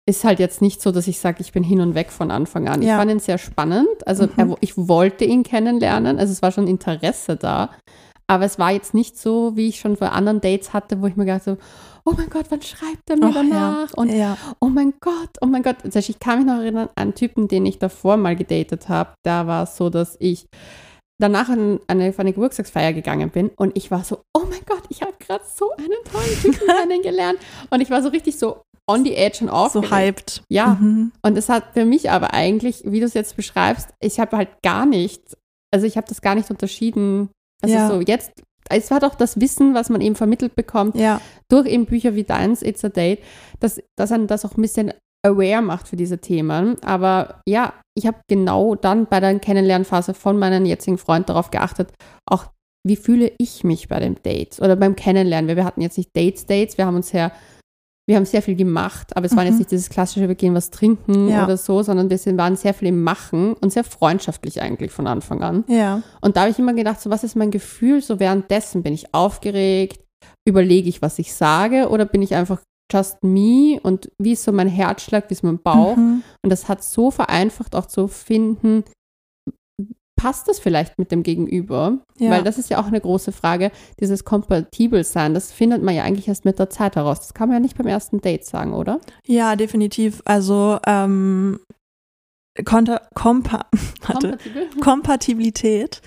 ist halt jetzt nicht so, dass ich sage, ich bin hin und weg von Anfang an. Ich Ja. fand ihn sehr spannend. Also ich wollte ihn kennenlernen. Also es war schon Interesse da. Aber es war jetzt nicht so, wie ich schon bei anderen Dates hatte, wo ich mir gedacht habe, oh mein Gott, wann schreibt er mir danach? Und oh mein Gott. Also ich kann mich noch erinnern an einen Typen, den ich davor mal gedatet habe. Da war es so, dass ich danach auf eine Geburtstagsfeier gegangen bin und ich war so, oh mein Gott, ich habe gerade so einen tollen Typen kennengelernt. Und ich war so richtig so on the edge und aufgeregt. So hyped. Ja, und es hat für mich aber eigentlich, wie du es jetzt beschreibst, ich habe halt gar nicht, also ich habe das gar nicht unterschieden. Also so jetzt, es war doch das Wissen, was man eben vermittelt bekommt, durch eben Bücher wie deins, It's a Date, dass einen das auch ein bisschen aware macht für diese Themen. Aber ja, ich habe genau dann bei der Kennenlernphase von meinem jetzigen Freund darauf geachtet, auch wie fühle ich mich bei dem Date oder beim Kennenlernen. Wir hatten jetzt nicht Dates, wir haben sehr viel gemacht, aber es war jetzt nicht dieses klassische, wir gehen was trinken oder so, sondern wir waren sehr viel im Machen und sehr freundschaftlich eigentlich von Anfang an. Ja. Und da habe ich immer gedacht, so was ist mein Gefühl? So währenddessen bin ich aufgeregt, überlege ich, was ich sage oder bin ich einfach just me und wie ist so mein Herzschlag, wie ist mein Bauch? Und das hat so vereinfacht auch zu finden, passt das vielleicht mit dem Gegenüber? Ja. Weil das ist ja auch eine große Frage, dieses Kompatibelsein, das findet man ja eigentlich erst mit der Zeit heraus. Das kann man ja nicht beim ersten Date sagen, oder? Ja, definitiv. Also Kompatibilität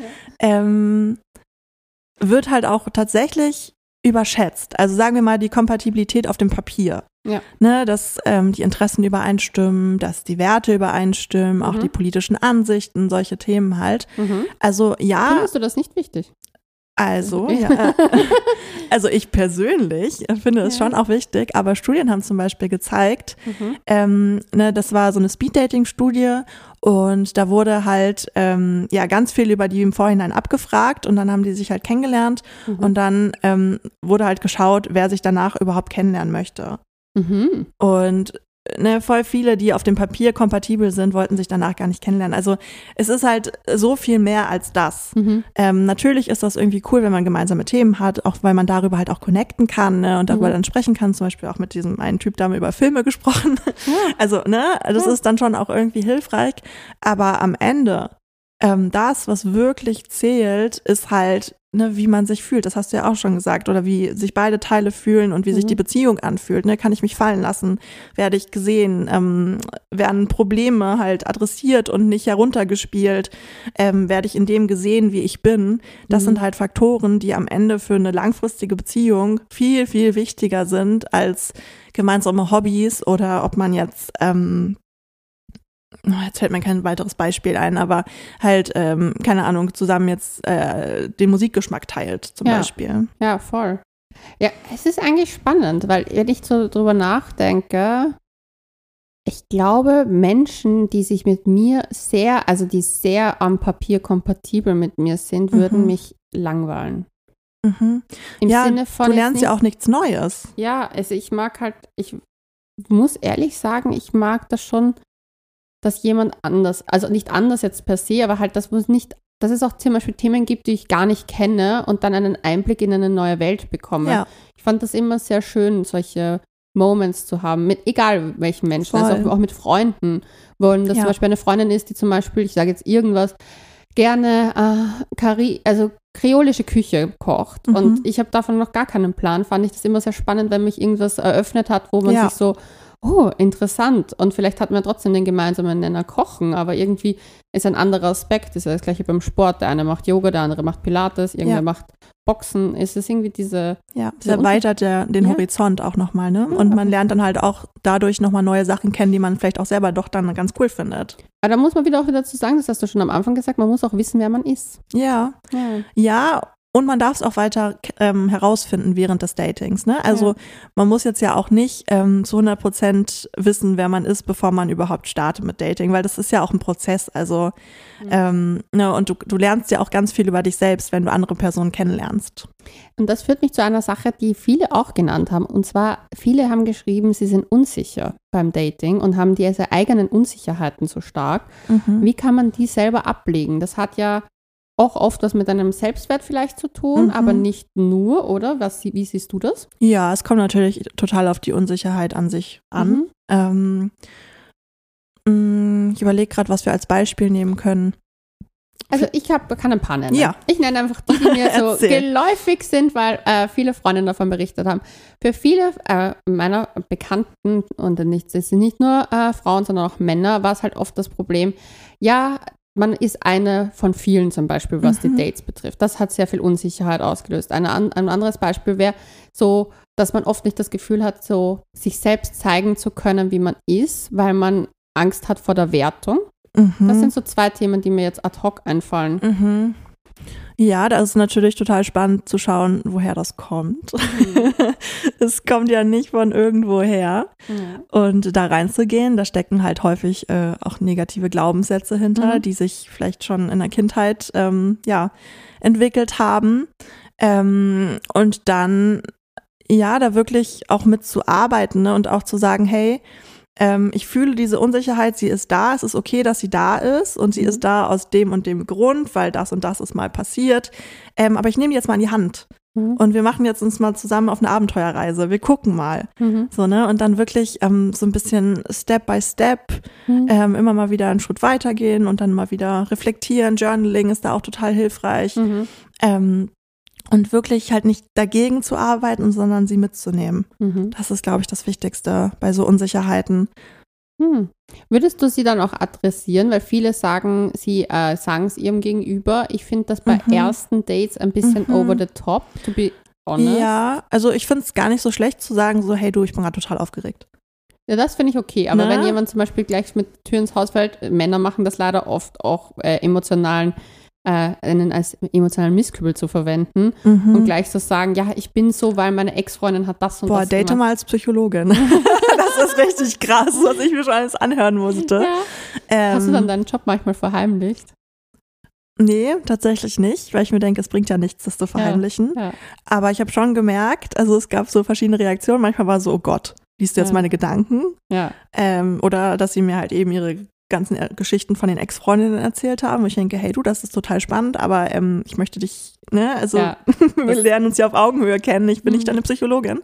wird halt auch tatsächlich überschätzt. Also sagen wir mal die Kompatibilität auf dem Papier. Ja. Ne, dass die Interessen übereinstimmen, dass die Werte übereinstimmen, auch die politischen Ansichten, solche Themen halt. Also ja. Findest du das nicht wichtig? Also, also ich persönlich finde es schon auch wichtig, aber Studien haben zum Beispiel gezeigt, das war so eine Speed-Dating-Studie und da wurde halt ganz viel über die im Vorhinein abgefragt und dann haben die sich halt kennengelernt und dann wurde halt geschaut, wer sich danach überhaupt kennenlernen möchte. Und voll viele, die auf dem Papier kompatibel sind, wollten sich danach gar nicht kennenlernen. Also es ist halt so viel mehr als das. Natürlich ist das irgendwie cool, wenn man gemeinsame Themen hat, auch weil man darüber halt auch connecten kann und darüber dann sprechen kann. Zum Beispiel auch mit diesem einen Typ, da haben wir über Filme gesprochen. Ja. Also das ist dann schon auch irgendwie hilfreich. Aber am Ende, das, was wirklich zählt, ist halt, wie man sich fühlt, das hast du ja auch schon gesagt, oder wie sich beide Teile fühlen und wie sich die Beziehung anfühlt. Kann ich mich fallen lassen? Werde ich gesehen? Werden Probleme halt adressiert und nicht heruntergespielt? Werde ich in dem gesehen, wie ich bin? Das sind halt Faktoren, die am Ende für eine langfristige Beziehung viel, viel wichtiger sind als gemeinsame Hobbys oder ob man jetzt jetzt fällt mir kein weiteres Beispiel ein, aber halt, keine Ahnung, zusammen jetzt den Musikgeschmack teilt zum Beispiel. Ja, voll. Ja, es ist eigentlich spannend, weil wenn ich so drüber nachdenke, ich glaube, Menschen, die sich mit mir die sehr am Papier kompatibel mit mir sind, würden mich langweilen. Im Sinne von, du lernst ja auch nichts Neues. Ja, also ich muss ehrlich sagen, ich mag das schon, dass jemand anders, also nicht anders jetzt per se, aber halt, dass es auch zum Beispiel Themen gibt, die ich gar nicht kenne und dann einen Einblick in eine neue Welt bekomme. Ja. Ich fand das immer sehr schön, solche Moments zu haben, mit egal welchen Menschen, also auch mit Freunden, wo das zum Beispiel eine Freundin ist, die zum Beispiel, ich sage jetzt irgendwas, gerne kreolische Küche kocht und ich habe davon noch gar keinen Plan, fand ich das immer sehr spannend, wenn mich irgendwas eröffnet hat, wo man sich so, oh, interessant. Und vielleicht hat man trotzdem den gemeinsamen Nenner Kochen, aber irgendwie ist ein anderer Aspekt. Das ist das Gleiche beim Sport. Der eine macht Yoga, der andere macht Pilates, irgendwer macht Boxen. Es ist irgendwie diese... Ja, das erweitert den Horizont auch nochmal, ne? Und man lernt dann halt auch dadurch nochmal neue Sachen kennen, die man vielleicht auch selber doch dann ganz cool findet. Aber da muss man wieder dazu sagen, das hast du schon am Anfang gesagt, man muss auch wissen, wer man ist. Ja. Und man darf es auch weiter herausfinden während des Datings. Ne? Also man muss jetzt ja auch nicht zu 100% wissen, wer man ist, bevor man überhaupt startet mit Dating, weil das ist ja auch ein Prozess. Also und du lernst ja auch ganz viel über dich selbst, wenn du andere Personen kennenlernst. Und das führt mich zu einer Sache, die viele auch genannt haben. Und zwar, viele haben geschrieben, sie sind unsicher beim Dating und haben diese eigenen Unsicherheiten so stark. Wie kann man die selber ablegen? Das hat ja auch oft was mit deinem Selbstwert vielleicht zu tun, aber nicht nur, oder? Wie siehst du das? Ja, es kommt natürlich total auf die Unsicherheit an sich an. Ich überlege gerade, was wir als Beispiel nehmen können. Also ich kann ein paar nennen. Ja. Ich nenne einfach die mir so geläufig sind, weil viele Freundinnen davon berichtet haben. Für viele meiner Bekannten, und es sind nicht nur Frauen, sondern auch Männer, war es halt oft das Problem, ja, man ist eine von vielen zum Beispiel, was die Dates betrifft. Das hat sehr viel Unsicherheit ausgelöst. Ein anderes Beispiel wäre so, dass man oft nicht das Gefühl hat, so sich selbst zeigen zu können, wie man ist, weil man Angst hat vor der Wertung. Das sind so 2 Themen, die mir jetzt ad hoc einfallen. Ja, das ist natürlich total spannend zu schauen, woher das kommt. Es kommt ja nicht von irgendwo her. Und da reinzugehen, da stecken halt häufig auch negative Glaubenssätze hinter, die sich vielleicht schon in der Kindheit entwickelt haben. Und dann, ja, da wirklich auch mitzuarbeiten, ne? Und auch zu sagen, hey, ich fühle diese Unsicherheit, sie ist da, es ist okay, dass sie da ist und sie ist da aus dem und dem Grund, weil das und das ist mal passiert, aber ich nehme die jetzt mal in die Hand und wir machen jetzt uns mal zusammen auf eine Abenteuerreise, wir gucken mal, so, ne, und dann wirklich so ein bisschen Step by Step immer mal wieder einen Schritt weitergehen und dann mal wieder reflektieren, Journaling ist da auch total hilfreich, und wirklich halt nicht dagegen zu arbeiten, sondern sie mitzunehmen. Das ist, glaube ich, das Wichtigste bei so Unsicherheiten. Würdest du sie dann auch adressieren? Weil viele sagen, sie sagen es ihrem Gegenüber. Ich finde das bei ersten Dates ein bisschen over the top, to be honest. Ja, also ich finde es gar nicht so schlecht zu sagen, so, hey du, ich bin gerade total aufgeregt. Ja, das finde ich okay. Aber wenn jemand zum Beispiel gleich mit Tür ins Haus fällt, Männer machen das leider oft auch einen als emotionalen Misskübel zu verwenden und gleich zu sagen, ja, ich bin so, weil meine Ex-Freundin hat das und das date gemacht. mal als Psychologin. Das ist richtig krass, was ich mir schon alles anhören musste. Ja. Hast du dann deinen Job manchmal verheimlicht? Nee, tatsächlich nicht, weil ich mir denke, es bringt ja nichts, das zu verheimlichen. Ja. Aber ich habe schon gemerkt, also es gab so verschiedene Reaktionen. Manchmal war so, oh Gott, liest du jetzt meine Gedanken? Ja. Oder dass sie mir halt eben ihre ganzen Geschichten von den Ex-Freundinnen erzählt haben. Und ich denke, hey du, das ist total spannend, aber ich möchte dich, ne, also wir lernen uns ja auf Augenhöhe kennen, ich bin nicht deine Psychologin.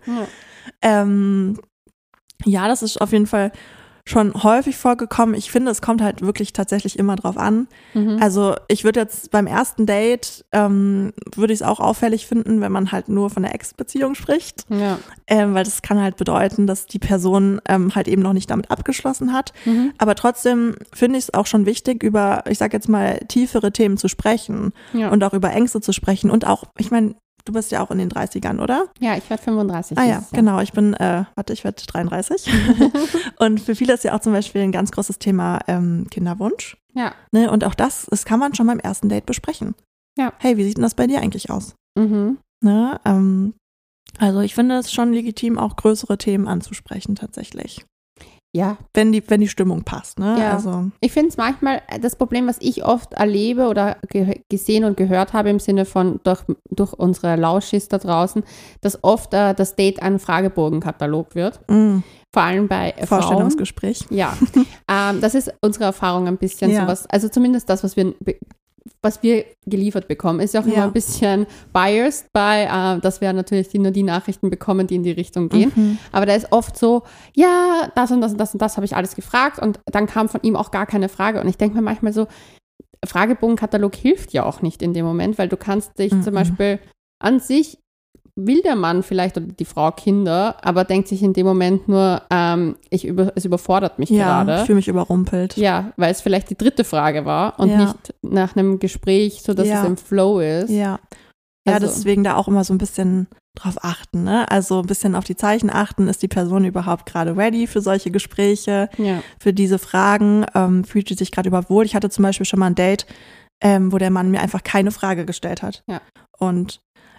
Ja, das ist auf jeden Fall schon häufig vorgekommen. Ich finde, es kommt halt wirklich tatsächlich immer drauf an. Also ich würde jetzt beim ersten Date, würde ich es auch auffällig finden, wenn man halt nur von der Ex-Beziehung spricht. Ja. Weil das kann halt bedeuten, dass die Person halt eben noch nicht damit abgeschlossen hat. Aber trotzdem finde ich es auch schon wichtig, über, ich sag jetzt mal, tiefere Themen zu sprechen und auch über Ängste zu sprechen. Und auch, ich meine, du bist ja auch in den 30ern, oder? Ja, ich werde 35. Ah ja, genau. Ich bin, ich werde 33. Und für viele ist ja auch zum Beispiel ein ganz großes Thema Kinderwunsch. Ja. Ne? Und auch das kann man schon beim ersten Date besprechen. Ja. Hey, wie sieht denn das bei dir eigentlich aus? Ne? Also ich finde es schon legitim, auch größere Themen anzusprechen tatsächlich. Ja. Wenn die Stimmung passt, ne? Ja. Also. Ich finde es manchmal das Problem, was ich oft erlebe oder gesehen und gehört habe im Sinne von durch unsere Lauschis da draußen, dass oft das Date ein Fragebogenkatalog wird. Vor allem bei Vorstellungsgespräch. Frauen. Ja. Das ist unsere Erfahrung ein bisschen sowas, also zumindest das, was wir geliefert bekommen, ist ja auch immer ein bisschen biased dass wir natürlich nur die Nachrichten bekommen, die in die Richtung gehen. Aber da ist oft so, ja, das und das und das und das habe ich alles gefragt und dann kam von ihm auch gar keine Frage. Und ich denke mir manchmal so, Fragebogenkatalog hilft ja auch nicht in dem Moment, weil du kannst dich zum Beispiel an sich, will der Mann vielleicht oder die Frau Kinder, aber denkt sich in dem Moment nur, es überfordert mich gerade. Ja, ich fühle mich überrumpelt. Ja, weil es vielleicht die 3. Frage war und nicht nach einem Gespräch, so dass es im Flow ist. Ja. Ja, also, deswegen da auch immer so ein bisschen drauf achten, ne? Also ein bisschen auf die Zeichen achten, ist die Person überhaupt gerade ready für solche Gespräche, für diese Fragen, fühlt sie sich gerade überhaupt wohl. Ich hatte zum Beispiel schon mal ein Date, wo der Mann mir einfach keine Frage gestellt hat. Ja. Und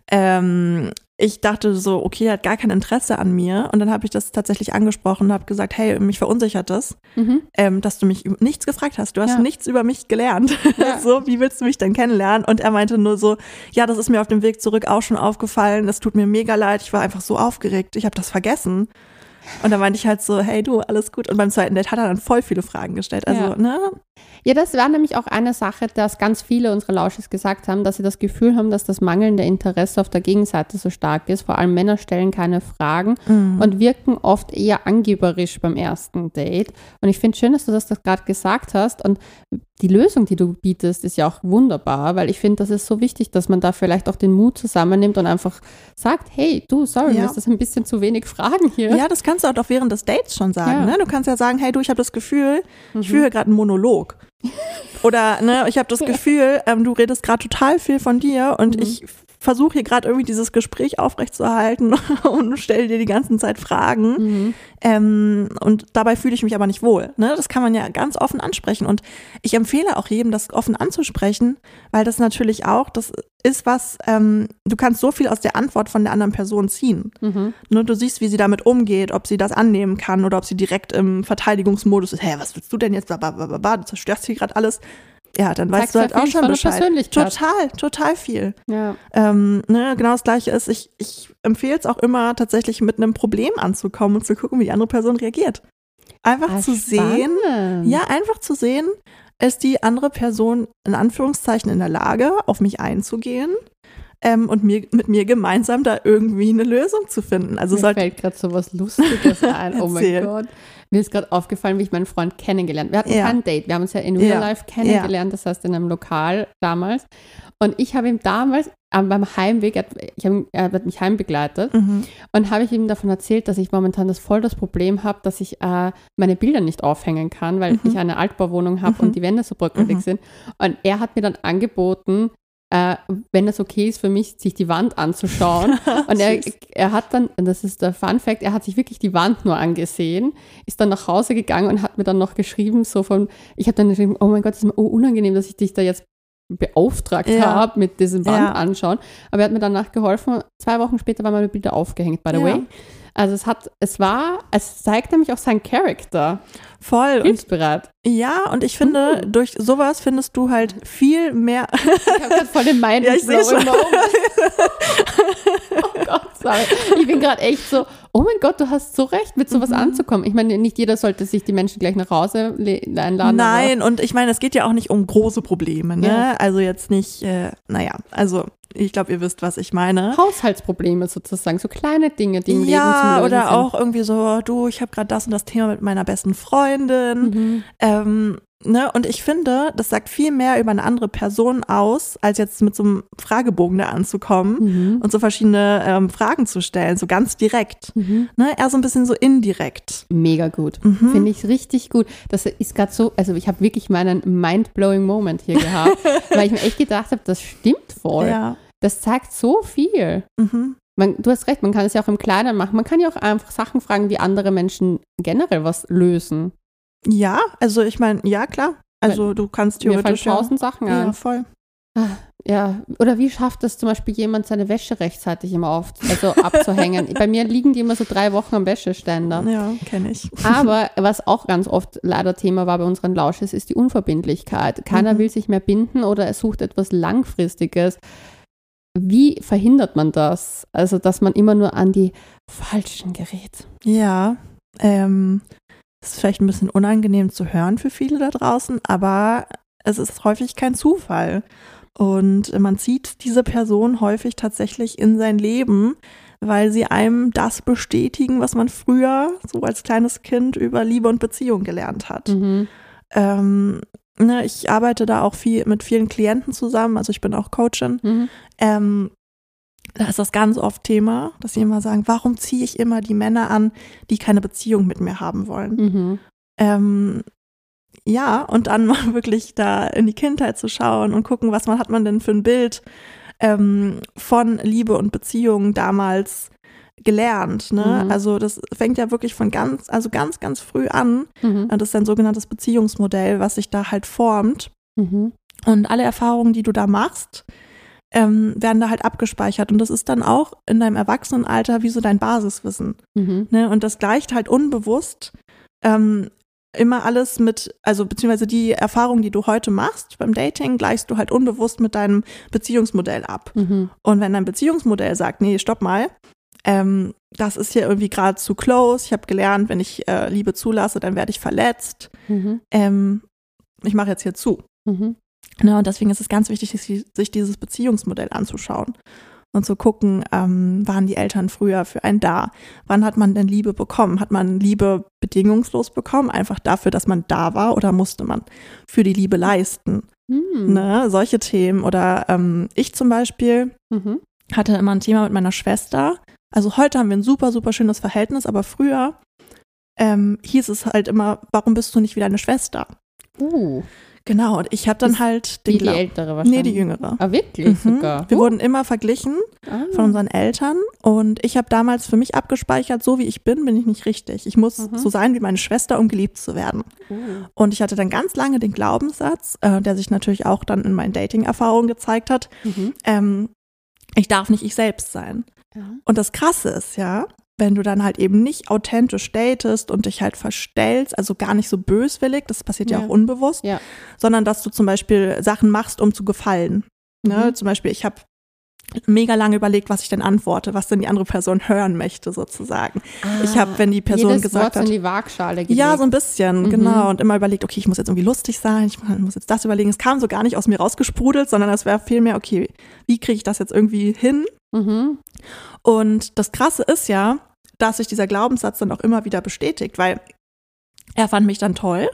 ich dachte so, okay, er hat gar kein Interesse an mir. Und dann habe ich das tatsächlich angesprochen und habe gesagt, hey, mich verunsichert das, dass du mich nichts gefragt hast. Du hast nichts über mich gelernt. Ja. So, wie willst du mich denn kennenlernen? Und er meinte nur so, ja, das ist mir auf dem Weg zurück auch schon aufgefallen. Das tut mir mega leid. Ich war einfach so aufgeregt. Ich habe das vergessen. Und da meinte ich halt so, hey du, alles gut. Und beim zweiten Date hat er dann voll viele Fragen gestellt. Also, ne? Ja, das war nämlich auch eine Sache, dass ganz viele unserer Lausches gesagt haben, dass sie das Gefühl haben, dass das mangelnde Interesse auf der Gegenseite so stark ist. Vor allem Männer stellen keine Fragen und wirken oft eher angeberisch beim ersten Date. Und ich finde schön, dass du das gerade gesagt hast. Und die Lösung, die du bietest, ist ja auch wunderbar, weil ich finde, das ist so wichtig, dass man da vielleicht auch den Mut zusammennimmt und einfach sagt, hey, du, sorry, mir ist das ein bisschen zu wenig Fragen hier. Ja, das kannst du auch während des Dates schon sagen. Ne? Du kannst ja sagen, hey, du, ich habe das Gefühl, ich führe gerade einen Monolog. Oder ne, ich habe das Gefühl, du redest gerade total viel von dir und ich versuche hier gerade irgendwie dieses Gespräch aufrechtzuerhalten und stelle dir die ganze Zeit Fragen. Und dabei fühle ich mich aber nicht wohl. Ne? Das kann man ja ganz offen ansprechen. Und ich empfehle auch jedem, das offen anzusprechen, weil das natürlich auch, das ist was, du kannst so viel aus der Antwort von der anderen Person ziehen. Ne, du siehst, wie sie damit umgeht, ob sie das annehmen kann oder ob sie direkt im Verteidigungsmodus ist. Hey, was willst du denn jetzt? Du zerstörst hier gerade alles. Ja, dann weißt du halt auch schon Bescheid. Total viel. Ja. Ne, genau das Gleiche ist, ich empfehle es auch immer, tatsächlich mit einem Problem anzukommen und zu gucken, wie die andere Person reagiert. Einfach zu sehen, ist die andere Person in Anführungszeichen in der Lage, auf mich einzugehen und mit mir gemeinsam da irgendwie eine Lösung zu finden. Also mir fällt gerade so was Lustiges ein. Oh mein Gott. Mir ist gerade aufgefallen, wie ich meinen Freund kennengelernt habe. Wir hatten kein Date, wir haben uns ja in Real Life kennengelernt, das heißt in einem Lokal damals. Und ich habe ihm damals beim Heimweg, er hat mich heimbegleitet und habe ich ihm davon erzählt, dass ich momentan voll das Problem habe, dass ich meine Bilder nicht aufhängen kann, weil ich eine Altbauwohnung habe und die Wände so bröckelig sind. Und er hat mir dann angeboten, wenn es okay ist für mich, sich die Wand anzuschauen. Und er hat dann, und das ist der Fun Fact, er hat sich wirklich die Wand nur angesehen, ist dann nach Hause gegangen und hat mir dann noch geschrieben, ich habe dann geschrieben, oh mein Gott, das ist mir unangenehm, dass ich dich da jetzt beauftragt habe mit diesem Wand anschauen. Aber er hat mir danach geholfen. 2 Wochen später waren meine Bilder aufgehängt, by the way. Also es zeigt nämlich auch seinen Charakter. Voll. Hilfsbereit. Ja, und ich finde, durch sowas findest du halt viel mehr. Ich habe gerade voll den Mind. Ja, ich sehe schon. Oh Gott, sorry. Ich bin gerade echt so, oh mein Gott, du hast so recht, mit sowas anzukommen. Ich meine, nicht jeder sollte sich die Menschen gleich nach Hause einladen. Nein, und ich meine, es geht ja auch nicht um große Probleme, ne? Ja. Also jetzt nicht, ich glaube, ihr wisst, was ich meine. Haushaltsprobleme sozusagen, so kleine Dinge, die im Leben zum Lösen oder sind. auch irgendwie so, du, ich habe gerade das und das Thema mit meiner besten Freundin. Ne? Und ich finde, das sagt viel mehr über eine andere Person aus, als jetzt mit so einem Fragebogen da anzukommen und so verschiedene Fragen zu stellen, so ganz direkt. Ne? Eher so ein bisschen so indirekt. Mega gut. Finde ich richtig gut. Das ist gerade so, also ich habe wirklich meinen mind-blowing Moment hier gehabt, weil ich mir echt gedacht habe, das stimmt voll. Ja. Das zeigt so viel. Du hast recht, man kann es ja auch im Kleinen machen. Man kann ja auch einfach Sachen fragen, wie andere Menschen generell was lösen. Ja, also ich meine, ja klar. Also du kannst theoretisch. Mir fallen 1000 Sachen ein. Ja, voll. Ja, oder wie schafft es zum Beispiel jemand, seine Wäsche rechtzeitig immer abzuhängen? Bei mir liegen die immer so 3 Wochen am Wäscheständer. Ja, kenne ich. Aber was auch ganz oft leider Thema war bei unseren Lausches, ist die Unverbindlichkeit. Keiner will sich mehr binden oder er sucht etwas Langfristiges. Wie verhindert man das? Also, dass man immer nur an die Falschen gerät. Ja, das ist vielleicht ein bisschen unangenehm zu hören für viele da draußen, aber es ist häufig kein Zufall. Und man zieht diese Person häufig tatsächlich in sein Leben, weil sie einem das bestätigen, was man früher so als kleines Kind über Liebe und Beziehung gelernt hat. Ich arbeite da auch viel mit vielen Klienten zusammen, also ich bin auch Coachin. Da ist das ganz oft Thema, dass sie immer sagen, warum ziehe ich immer die Männer an, die keine Beziehung mit mir haben wollen? Ja, und dann mal wirklich da in die Kindheit zu schauen und gucken, hat man denn für ein Bild von Liebe und Beziehung damals gelernt, ne? Also das fängt ja wirklich von ganz früh an. Das ist ein sogenanntes Beziehungsmodell, was sich da halt formt. Und alle Erfahrungen, die du da machst, werden da halt abgespeichert. Und das ist dann auch in deinem Erwachsenenalter wie so dein Basiswissen. Ne? Und das gleicht halt unbewusst immer alles beziehungsweise die Erfahrungen, die du heute machst beim Dating, gleichst du halt unbewusst mit deinem Beziehungsmodell ab. Und wenn dein Beziehungsmodell sagt, nee, stopp mal, das ist hier irgendwie gerade zu close. Ich habe gelernt, wenn ich Liebe zulasse, dann werde ich verletzt. Ich mache jetzt hier zu. Ne, und deswegen ist es ganz wichtig, sich dieses Beziehungsmodell anzuschauen und zu gucken, waren die Eltern früher für einen da? Wann hat man denn Liebe bekommen? Hat man Liebe bedingungslos bekommen, einfach dafür, dass man da war, oder musste man für die Liebe leisten? Ne, solche Themen. Oder ich zum Beispiel hatte immer ein Thema mit meiner Schwester. Also heute haben wir ein super, super schönes Verhältnis, aber früher hieß es halt immer, warum bist du nicht wie deine Schwester? Genau, und ich habe dann halt die ältere wahrscheinlich. Nee, die jüngere. Ah, wirklich sogar? Wir wurden immer verglichen von unseren Eltern, und ich habe damals für mich abgespeichert, so wie ich bin ich nicht richtig. Ich muss so sein wie meine Schwester, um geliebt zu werden. Und ich hatte dann ganz lange den Glaubenssatz, der sich natürlich auch dann in meinen Dating-Erfahrungen gezeigt hat, ich darf nicht ich selbst sein. Und das Krasse ist ja, wenn du dann halt eben nicht authentisch datest und dich halt verstellst, also gar nicht so böswillig, das passiert ja auch unbewusst, sondern dass du zum Beispiel Sachen machst, um zu gefallen. Ne? Zum Beispiel, ich habe mega lange überlegt, was ich denn antworte, was denn die andere Person hören möchte sozusagen. Ich habe, wenn die Person gesagt hat, in die Waagschale gelegt. Ja, so ein bisschen, genau, und immer überlegt, okay, ich muss jetzt irgendwie lustig sein, ich muss jetzt das überlegen. Es kam so gar nicht aus mir rausgesprudelt, sondern es wäre vielmehr, okay, wie kriege ich das jetzt irgendwie hin? Und das Krasse ist ja, dass sich dieser Glaubenssatz dann auch immer wieder bestätigt, weil er fand mich dann toll.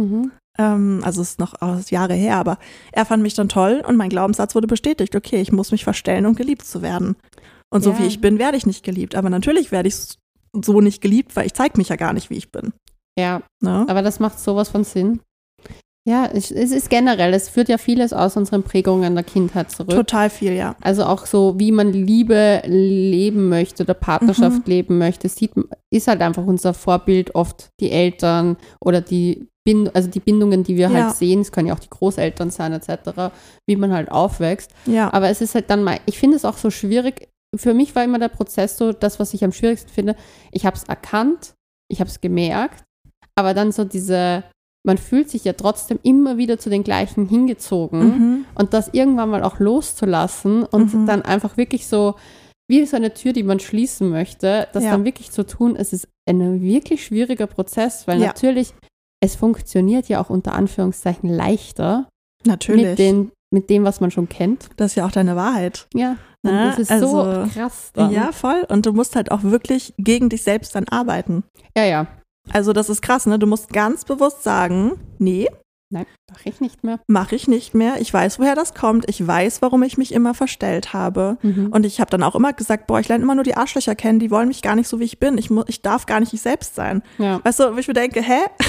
Also es ist noch Jahre her, aber er fand mich dann toll und mein Glaubenssatz wurde bestätigt. Okay, ich muss mich verstellen, um geliebt zu werden. Und so wie ich bin, werde ich nicht geliebt. Aber natürlich werde ich so nicht geliebt, weil ich zeige mich ja gar nicht, wie ich bin. Ja, aber das macht sowas von Sinn. Ja, es ist generell, es führt ja vieles aus unseren Prägungen der Kindheit zurück. Total viel, ja. Also auch so, wie man Liebe leben möchte oder Partnerschaft leben möchte, ist halt einfach unser Vorbild oft die Eltern oder die Bindungen, die wir halt sehen. Es können ja auch die Großeltern sein etc., wie man halt aufwächst. Ja. Aber es ist halt dann mal, ich finde es auch so schwierig, für mich war immer der Prozess so, das, was ich am schwierigsten finde, ich habe es erkannt, ich habe es gemerkt, aber dann so man fühlt sich ja trotzdem immer wieder zu den gleichen hingezogen und das irgendwann mal auch loszulassen und dann einfach wirklich so, wie so eine Tür, die man schließen möchte, das dann wirklich zu tun, es ist ein wirklich schwieriger Prozess, weil natürlich, es funktioniert ja auch unter Anführungszeichen leichter. Natürlich. Mit dem, was man schon kennt. Das ist ja auch deine Wahrheit. Ja, das ist so krass dann. Ja, voll. Und du musst halt auch wirklich gegen dich selbst dann arbeiten. Ja. Also das ist krass, ne? Du musst ganz bewusst sagen, nee. Nein, mache ich nicht mehr. Mache ich nicht mehr. Ich weiß, woher das kommt. Ich weiß, warum ich mich immer verstellt habe. Und ich habe dann auch immer gesagt, ich lerne immer nur die Arschlöcher kennen, die wollen mich gar nicht so, wie ich bin. Ich darf gar nicht ich selbst sein. Ja. Weißt du, wo ich mir denke,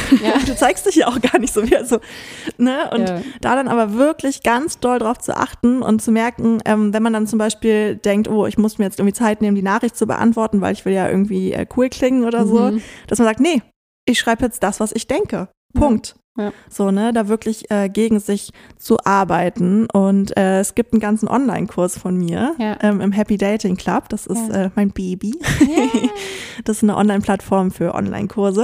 du zeigst dich ja auch gar nicht so wie, also, ne? Und da dann aber wirklich ganz doll drauf zu achten und zu merken, wenn man dann zum Beispiel denkt, ich muss mir jetzt irgendwie Zeit nehmen, die Nachricht zu beantworten, weil ich will ja irgendwie cool klingen oder so, dass man sagt, nee, ich schreibe jetzt das, was ich denke. Punkt. Ja. So, ne, da wirklich gegen sich zu arbeiten. Und es gibt einen ganzen Online-Kurs von mir im Happy Dating Club. Das ist mein Baby. Yeah. Das ist eine Online-Plattform für Online-Kurse.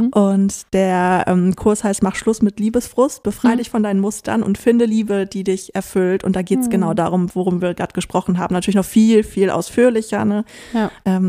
Und der Kurs heißt Mach Schluss mit Liebesfrust, befrei dich von deinen Mustern und finde Liebe, die dich erfüllt. Und da geht es genau darum, worum wir gerade gesprochen haben. Natürlich noch viel, viel ausführlicher. Ne? Ja.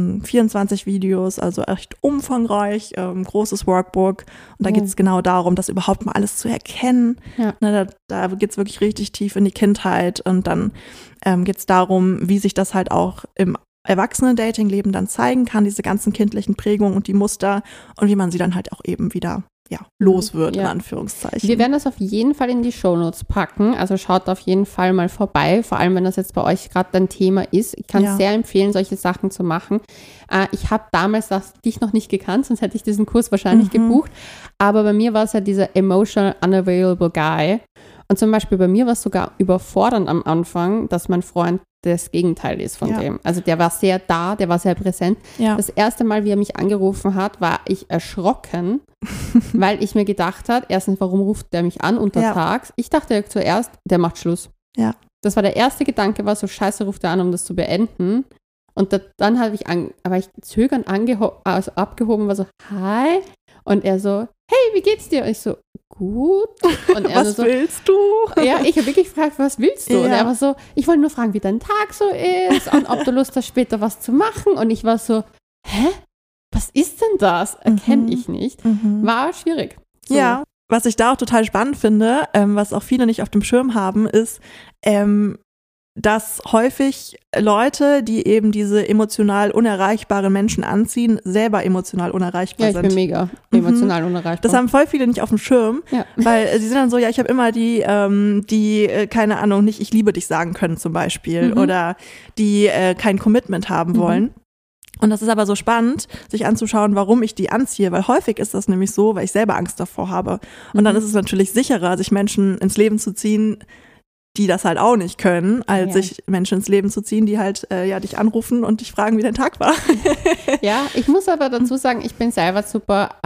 24 Videos, also echt umfangreich, großes Workbook. Und da geht es genau darum, das überhaupt mal alles zu erkennen. Ja. Ne, da geht es wirklich richtig tief in die Kindheit. Und dann geht es darum, wie sich das halt auch im Erwachsenen-Dating-Leben dann zeigen kann, diese ganzen kindlichen Prägungen und die Muster und wie man sie dann halt auch eben wieder los wird, in Anführungszeichen. Wir werden das auf jeden Fall in die Shownotes packen, also schaut auf jeden Fall mal vorbei, vor allem wenn das jetzt bei euch gerade ein Thema ist. Ich kann es sehr empfehlen, solche Sachen zu machen. Ich habe damals dich noch nicht gekannt, sonst hätte ich diesen Kurs wahrscheinlich gebucht, aber bei mir war es ja dieser Emotional Unavailable Guy und zum Beispiel bei mir war es sogar überfordernd am Anfang, dass mein Freund das Gegenteil ist von dem. Also der war sehr da, der war sehr präsent. Ja. Das erste Mal, wie er mich angerufen hat, war ich erschrocken, weil ich mir gedacht habe, erstens, warum ruft der mich an untertags? Ich dachte zuerst, der macht Schluss. Ja. Das war der erste Gedanke, war so, scheiße, ruft er an, um das zu beenden. Und dann habe ich zögernd abgehoben, war so, hi. Und er so, hey, wie geht's dir? Und ich so, gut. Und er Was so, willst du? Ja, ich habe wirklich gefragt, was willst du? Und Ja. er war so, ich wollte nur fragen, wie dein Tag so ist und ob du Lust hast, später was zu machen. Und ich war so, hä? Was ist denn das? Erkenne ich nicht. War schwierig. So. Ja, was ich da auch total spannend finde, was auch viele nicht auf dem Schirm haben, ist, dass häufig Leute, die eben diese emotional unerreichbaren Menschen anziehen, selber emotional unerreichbar Ja, ich sind. bin mega emotional unerreichbar. Das haben voll viele nicht auf dem Schirm, Ja. weil sie sind dann so, ja, ich habe immer die, keine Ahnung, nicht ich liebe dich sagen können zum Beispiel oder die kein Commitment haben wollen. Und das ist aber so spannend, sich anzuschauen, warum ich die anziehe, weil häufig ist das nämlich so, weil ich selber Angst davor habe. Und dann ist es natürlich sicherer, sich Menschen ins Leben zu ziehen, die das halt auch nicht können, als sich Menschen ins Leben zu ziehen, die halt dich anrufen und dich fragen, wie dein Tag war. Ja, ich muss aber dazu sagen, ich bin selber super,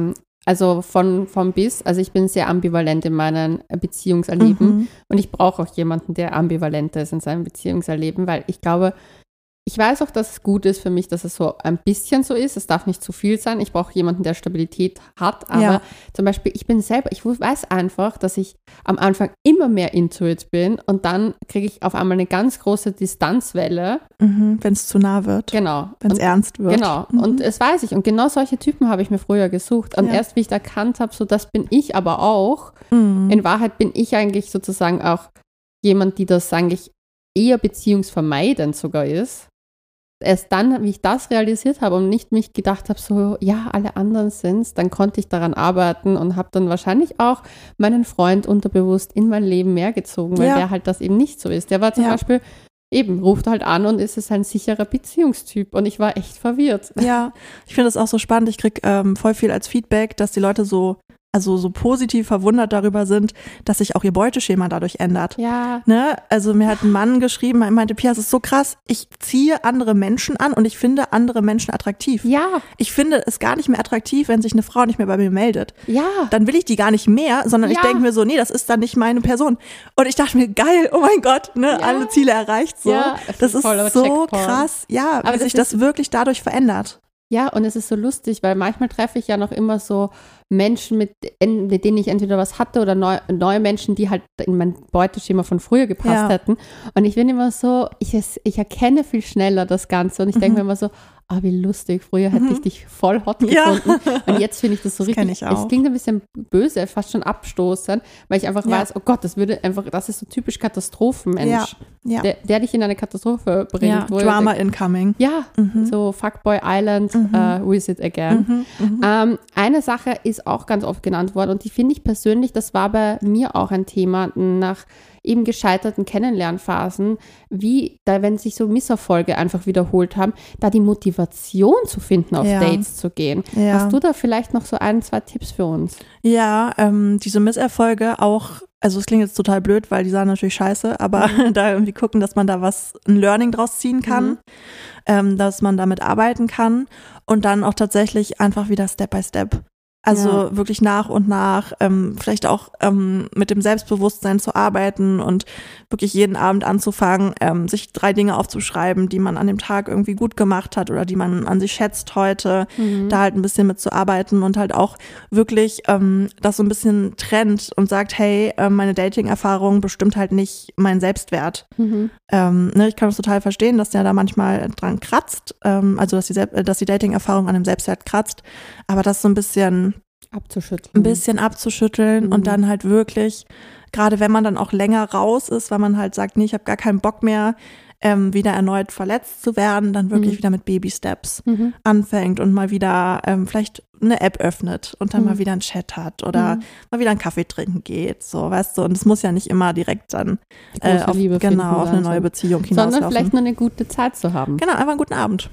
also vom bis, also ich bin sehr ambivalent in meinem Beziehungserleben und ich brauche auch jemanden, der ambivalent ist in seinem Beziehungserleben, weil ich glaube, ich weiß auch, dass es gut ist für mich, dass es so ein bisschen so ist. Es darf nicht zu viel sein. Ich brauche jemanden, der Stabilität hat. Aber zum Beispiel, ich weiß einfach, dass ich am Anfang immer mehr into it bin und dann kriege ich auf einmal eine ganz große Distanzwelle. Wenn es zu nah wird. Genau. Wenn es ernst wird. Genau. Und das weiß ich. Und genau solche Typen habe ich mir früher gesucht. Und erst wie ich erkannt habe, so das bin ich aber auch. In Wahrheit bin ich eigentlich sozusagen auch jemand, die das eigentlich eher beziehungsvermeidend sogar ist. Erst dann, wie ich das realisiert habe und nicht mich gedacht habe, so, ja, alle anderen sind's, dann konnte ich daran arbeiten und habe dann wahrscheinlich auch meinen Freund unterbewusst in mein Leben mehr gezogen, weil der halt das eben nicht so ist. Der war zum Beispiel eben, ruft halt an und ist es ein sicherer Beziehungstyp und ich war echt verwirrt. Ja, ich finde das auch so spannend. Ich kriege voll viel als Feedback, dass die Leute so positiv verwundert darüber sind, dass sich auch ihr Beuteschema dadurch ändert. Ja. Ne? Also mir hat ein Mann geschrieben, er meinte, Pia, es ist so krass, ich ziehe andere Menschen an und ich finde andere Menschen attraktiv. Ja. Ich finde es gar nicht mehr attraktiv, wenn sich eine Frau nicht mehr bei mir meldet. Ja. Dann will ich die gar nicht mehr, sondern ich denke mir so, nee, das ist dann nicht meine Person. Und ich dachte mir, geil, oh mein Gott, ne, alle Ziele erreicht so. Ja, das ist so Checkpoint. krass, ja, aber wie sich das wirklich dadurch verändert. Ja, und es ist so lustig, weil manchmal treffe ich ja noch immer so Menschen, mit denen ich entweder was hatte oder neue Menschen, die halt in mein Beuteschema von früher gepasst hätten. Und ich bin immer so, ich erkenne viel schneller das Ganze und ich denke mir immer so, wie lustig, früher hätte ich dich voll hot gefunden. Und jetzt finde ich das so das richtig, es klingt ein bisschen böse, fast schon abstoßend, weil ich einfach weiß, oh Gott, das ist so typisch Katastrophenmensch, der dich in eine Katastrophe bringt. Ja, Drama incoming. Ja, so Fuckboy Island, visit again. Eine Sache ist auch ganz oft genannt worden und die finde ich persönlich, das war bei mir auch ein Thema nach eben gescheiterten Kennenlernphasen, wie da, wenn sich so Misserfolge einfach wiederholt haben, da die Motivation zu finden, auf Dates zu gehen. Ja. Hast du da vielleicht noch so 1-2 Tipps für uns? Ja, diese Misserfolge auch, also es klingt jetzt total blöd, weil die sahen natürlich scheiße, aber da irgendwie gucken, dass man da ein Learning draus ziehen kann, dass man damit arbeiten kann und dann auch tatsächlich einfach wieder Step by Step. Also wirklich nach und nach, vielleicht auch mit dem Selbstbewusstsein zu arbeiten und wirklich jeden Abend anzufangen, sich 3 Dinge aufzuschreiben, die man an dem Tag irgendwie gut gemacht hat oder die man an sich schätzt heute, da halt ein bisschen mit zu arbeiten und halt auch wirklich das so ein bisschen trennt und sagt, hey, meine Dating-Erfahrung bestimmt halt nicht meinen Selbstwert. Ich kann das total verstehen, dass der da manchmal dran kratzt, also dass die Dating-Erfahrung an dem Selbstwert kratzt, aber das so ein bisschen abzuschütteln und dann halt wirklich, gerade wenn man dann auch länger raus ist, weil man halt sagt, nee, ich habe gar keinen Bock mehr, wieder erneut verletzt zu werden, dann wirklich wieder mit Baby-Steps anfängt und mal wieder vielleicht eine App öffnet und dann mal wieder einen Chat hat oder mal wieder einen Kaffee trinken geht, so, weißt du, und es muss ja nicht immer direkt dann auf eine neue Beziehung hinauslaufen. Sondern vielleicht nur eine gute Zeit zu haben. Genau, einfach einen guten Abend.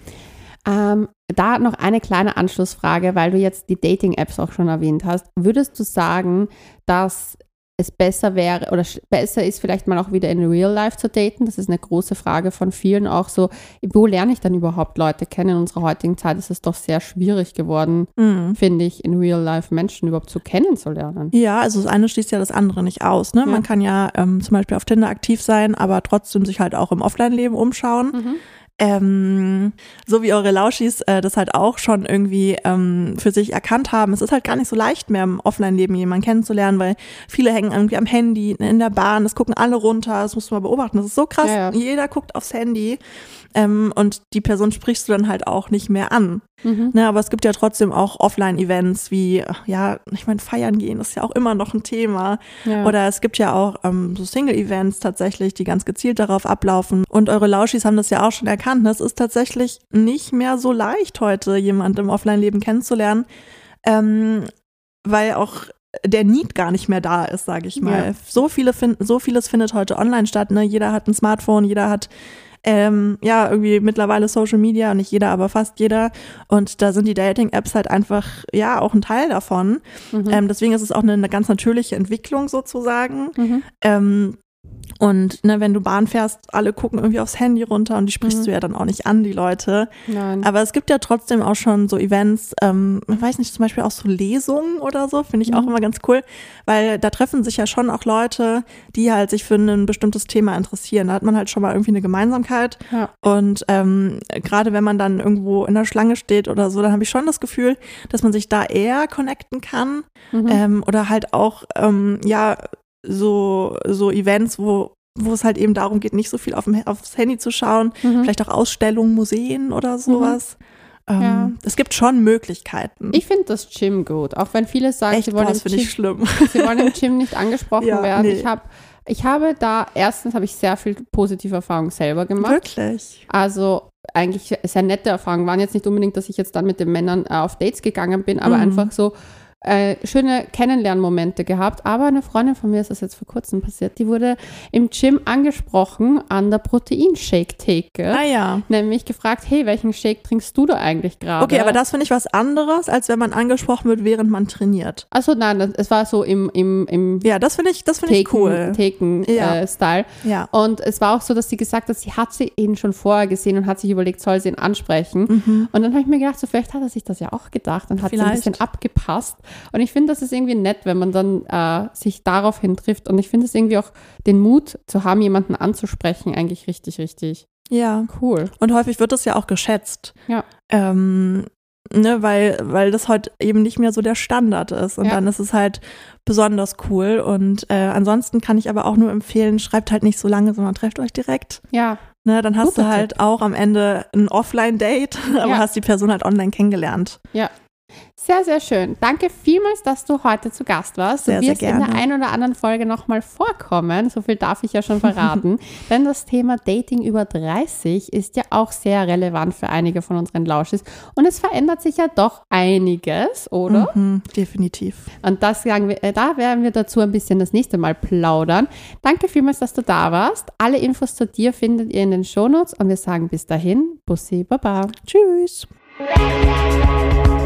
Da noch eine kleine Anschlussfrage, weil du jetzt die Dating-Apps auch schon erwähnt hast. Würdest du sagen, dass es besser wäre oder besser ist, vielleicht mal auch wieder in Real Life zu daten? Das ist eine große Frage von vielen auch so. Wo lerne ich dann überhaupt Leute kennen? In unserer heutigen Zeit ist es doch sehr schwierig geworden, finde ich, in Real Life Menschen überhaupt kennenzulernen. Ja, also das eine schließt ja das andere nicht aus. Ne? Ja. Man kann ja zum Beispiel auf Tinder aktiv sein, aber trotzdem sich halt auch im Offline-Leben umschauen. so wie eure Lauschis das halt auch schon irgendwie für sich erkannt haben, es ist halt gar nicht so leicht mehr im Offline-Leben jemanden kennenzulernen, weil viele hängen irgendwie am Handy, in der Bahn, das gucken alle runter, das musst du mal beobachten, das ist so krass, jeder guckt aufs Handy und die Person sprichst du dann halt auch nicht mehr an. Ne, aber es gibt ja trotzdem auch Offline-Events wie, ich meine, feiern gehen ist ja auch immer noch ein Thema. Ja. Oder es gibt ja auch so Single-Events tatsächlich, die ganz gezielt darauf ablaufen. Und eure Lauschis haben das ja auch schon erkannt. Ne? Es ist tatsächlich nicht mehr so leicht, heute jemanden im Offline-Leben kennenzulernen, weil auch der Need gar nicht mehr da ist, sage ich mal. Ja. So vieles findet heute online statt. Ne? Jeder hat ein Smartphone, jeder hat irgendwie mittlerweile Social Media, nicht jeder, aber fast jeder. Und da sind die Dating-Apps halt einfach, auch ein Teil davon. Deswegen ist es auch eine ganz natürliche Entwicklung sozusagen. Und wenn du Bahn fährst, alle gucken irgendwie aufs Handy runter und die sprichst du ja dann auch nicht an, die Leute. Nein. Aber es gibt ja trotzdem auch schon so Events, ich weiß nicht, zum Beispiel auch so Lesungen oder so, finde ich auch immer ganz cool, weil da treffen sich ja schon auch Leute, die halt sich für ein bestimmtes Thema interessieren. Da hat man halt schon mal irgendwie eine Gemeinsamkeit. Ja. Und gerade wenn man dann irgendwo in der Schlange steht oder so, dann habe ich schon das Gefühl, dass man sich da eher connecten kann. Oder halt auch, so Events, wo es halt eben darum geht, nicht so viel aufs Handy zu schauen, vielleicht auch Ausstellungen, Museen oder sowas. Es gibt schon Möglichkeiten. Ich finde das Gym gut, auch wenn viele sagen, sie wollen im Gym nicht angesprochen werden. Nee. Ich habe da, erstens habe ich sehr viel positive Erfahrungen selber gemacht. Wirklich? Also eigentlich sehr nette Erfahrungen, waren jetzt nicht unbedingt, dass ich jetzt dann mit den Männern auf Dates gegangen bin, aber einfach so schöne Kennenlernmomente gehabt, aber eine Freundin von mir ist das jetzt vor kurzem passiert, die wurde im Gym angesprochen an der Proteinshake-Theke. Nämlich gefragt, hey, welchen Shake trinkst du da eigentlich gerade? Okay, aber das finde ich was anderes, als wenn man angesprochen wird, während man trainiert. Achso, nein, es war so im ja, das finde ich cool. Theken-Style. Ja. Und es war auch so, dass sie gesagt hat, sie hat ihn schon vorher gesehen und hat sich überlegt, soll sie ihn ansprechen? Und dann habe ich mir gedacht, so vielleicht hat er sich das ja auch gedacht und hat so ein bisschen abgepasst. Und ich finde, das ist irgendwie nett, wenn man dann sich daraufhin trifft. Und ich finde es irgendwie auch den Mut zu haben, jemanden anzusprechen, eigentlich richtig, richtig cool. Und häufig wird das ja auch geschätzt. Ja. Weil das heute eben nicht mehr so der Standard ist. Und dann ist es halt besonders cool. Und ansonsten kann ich aber auch nur empfehlen, schreibt halt nicht so lange, sondern trefft euch direkt. Ja. Ne, dann hast du halt auch am Ende ein Offline-Date, aber hast die Person halt online kennengelernt. Ja. Sehr, sehr schön. Danke vielmals, dass du heute zu Gast warst. Du wirst in der einen oder anderen Folge nochmal vorkommen. So viel darf ich ja schon verraten. Denn das Thema Dating über 30 ist ja auch sehr relevant für einige von unseren Lauschis. Und es verändert sich ja doch einiges, oder? Definitiv. Und das sagen wir, da werden wir dazu ein bisschen das nächste Mal plaudern. Danke vielmals, dass du da warst. Alle Infos zu dir findet ihr in den Shownotes. Und wir sagen bis dahin, Bussi, Baba. Tschüss.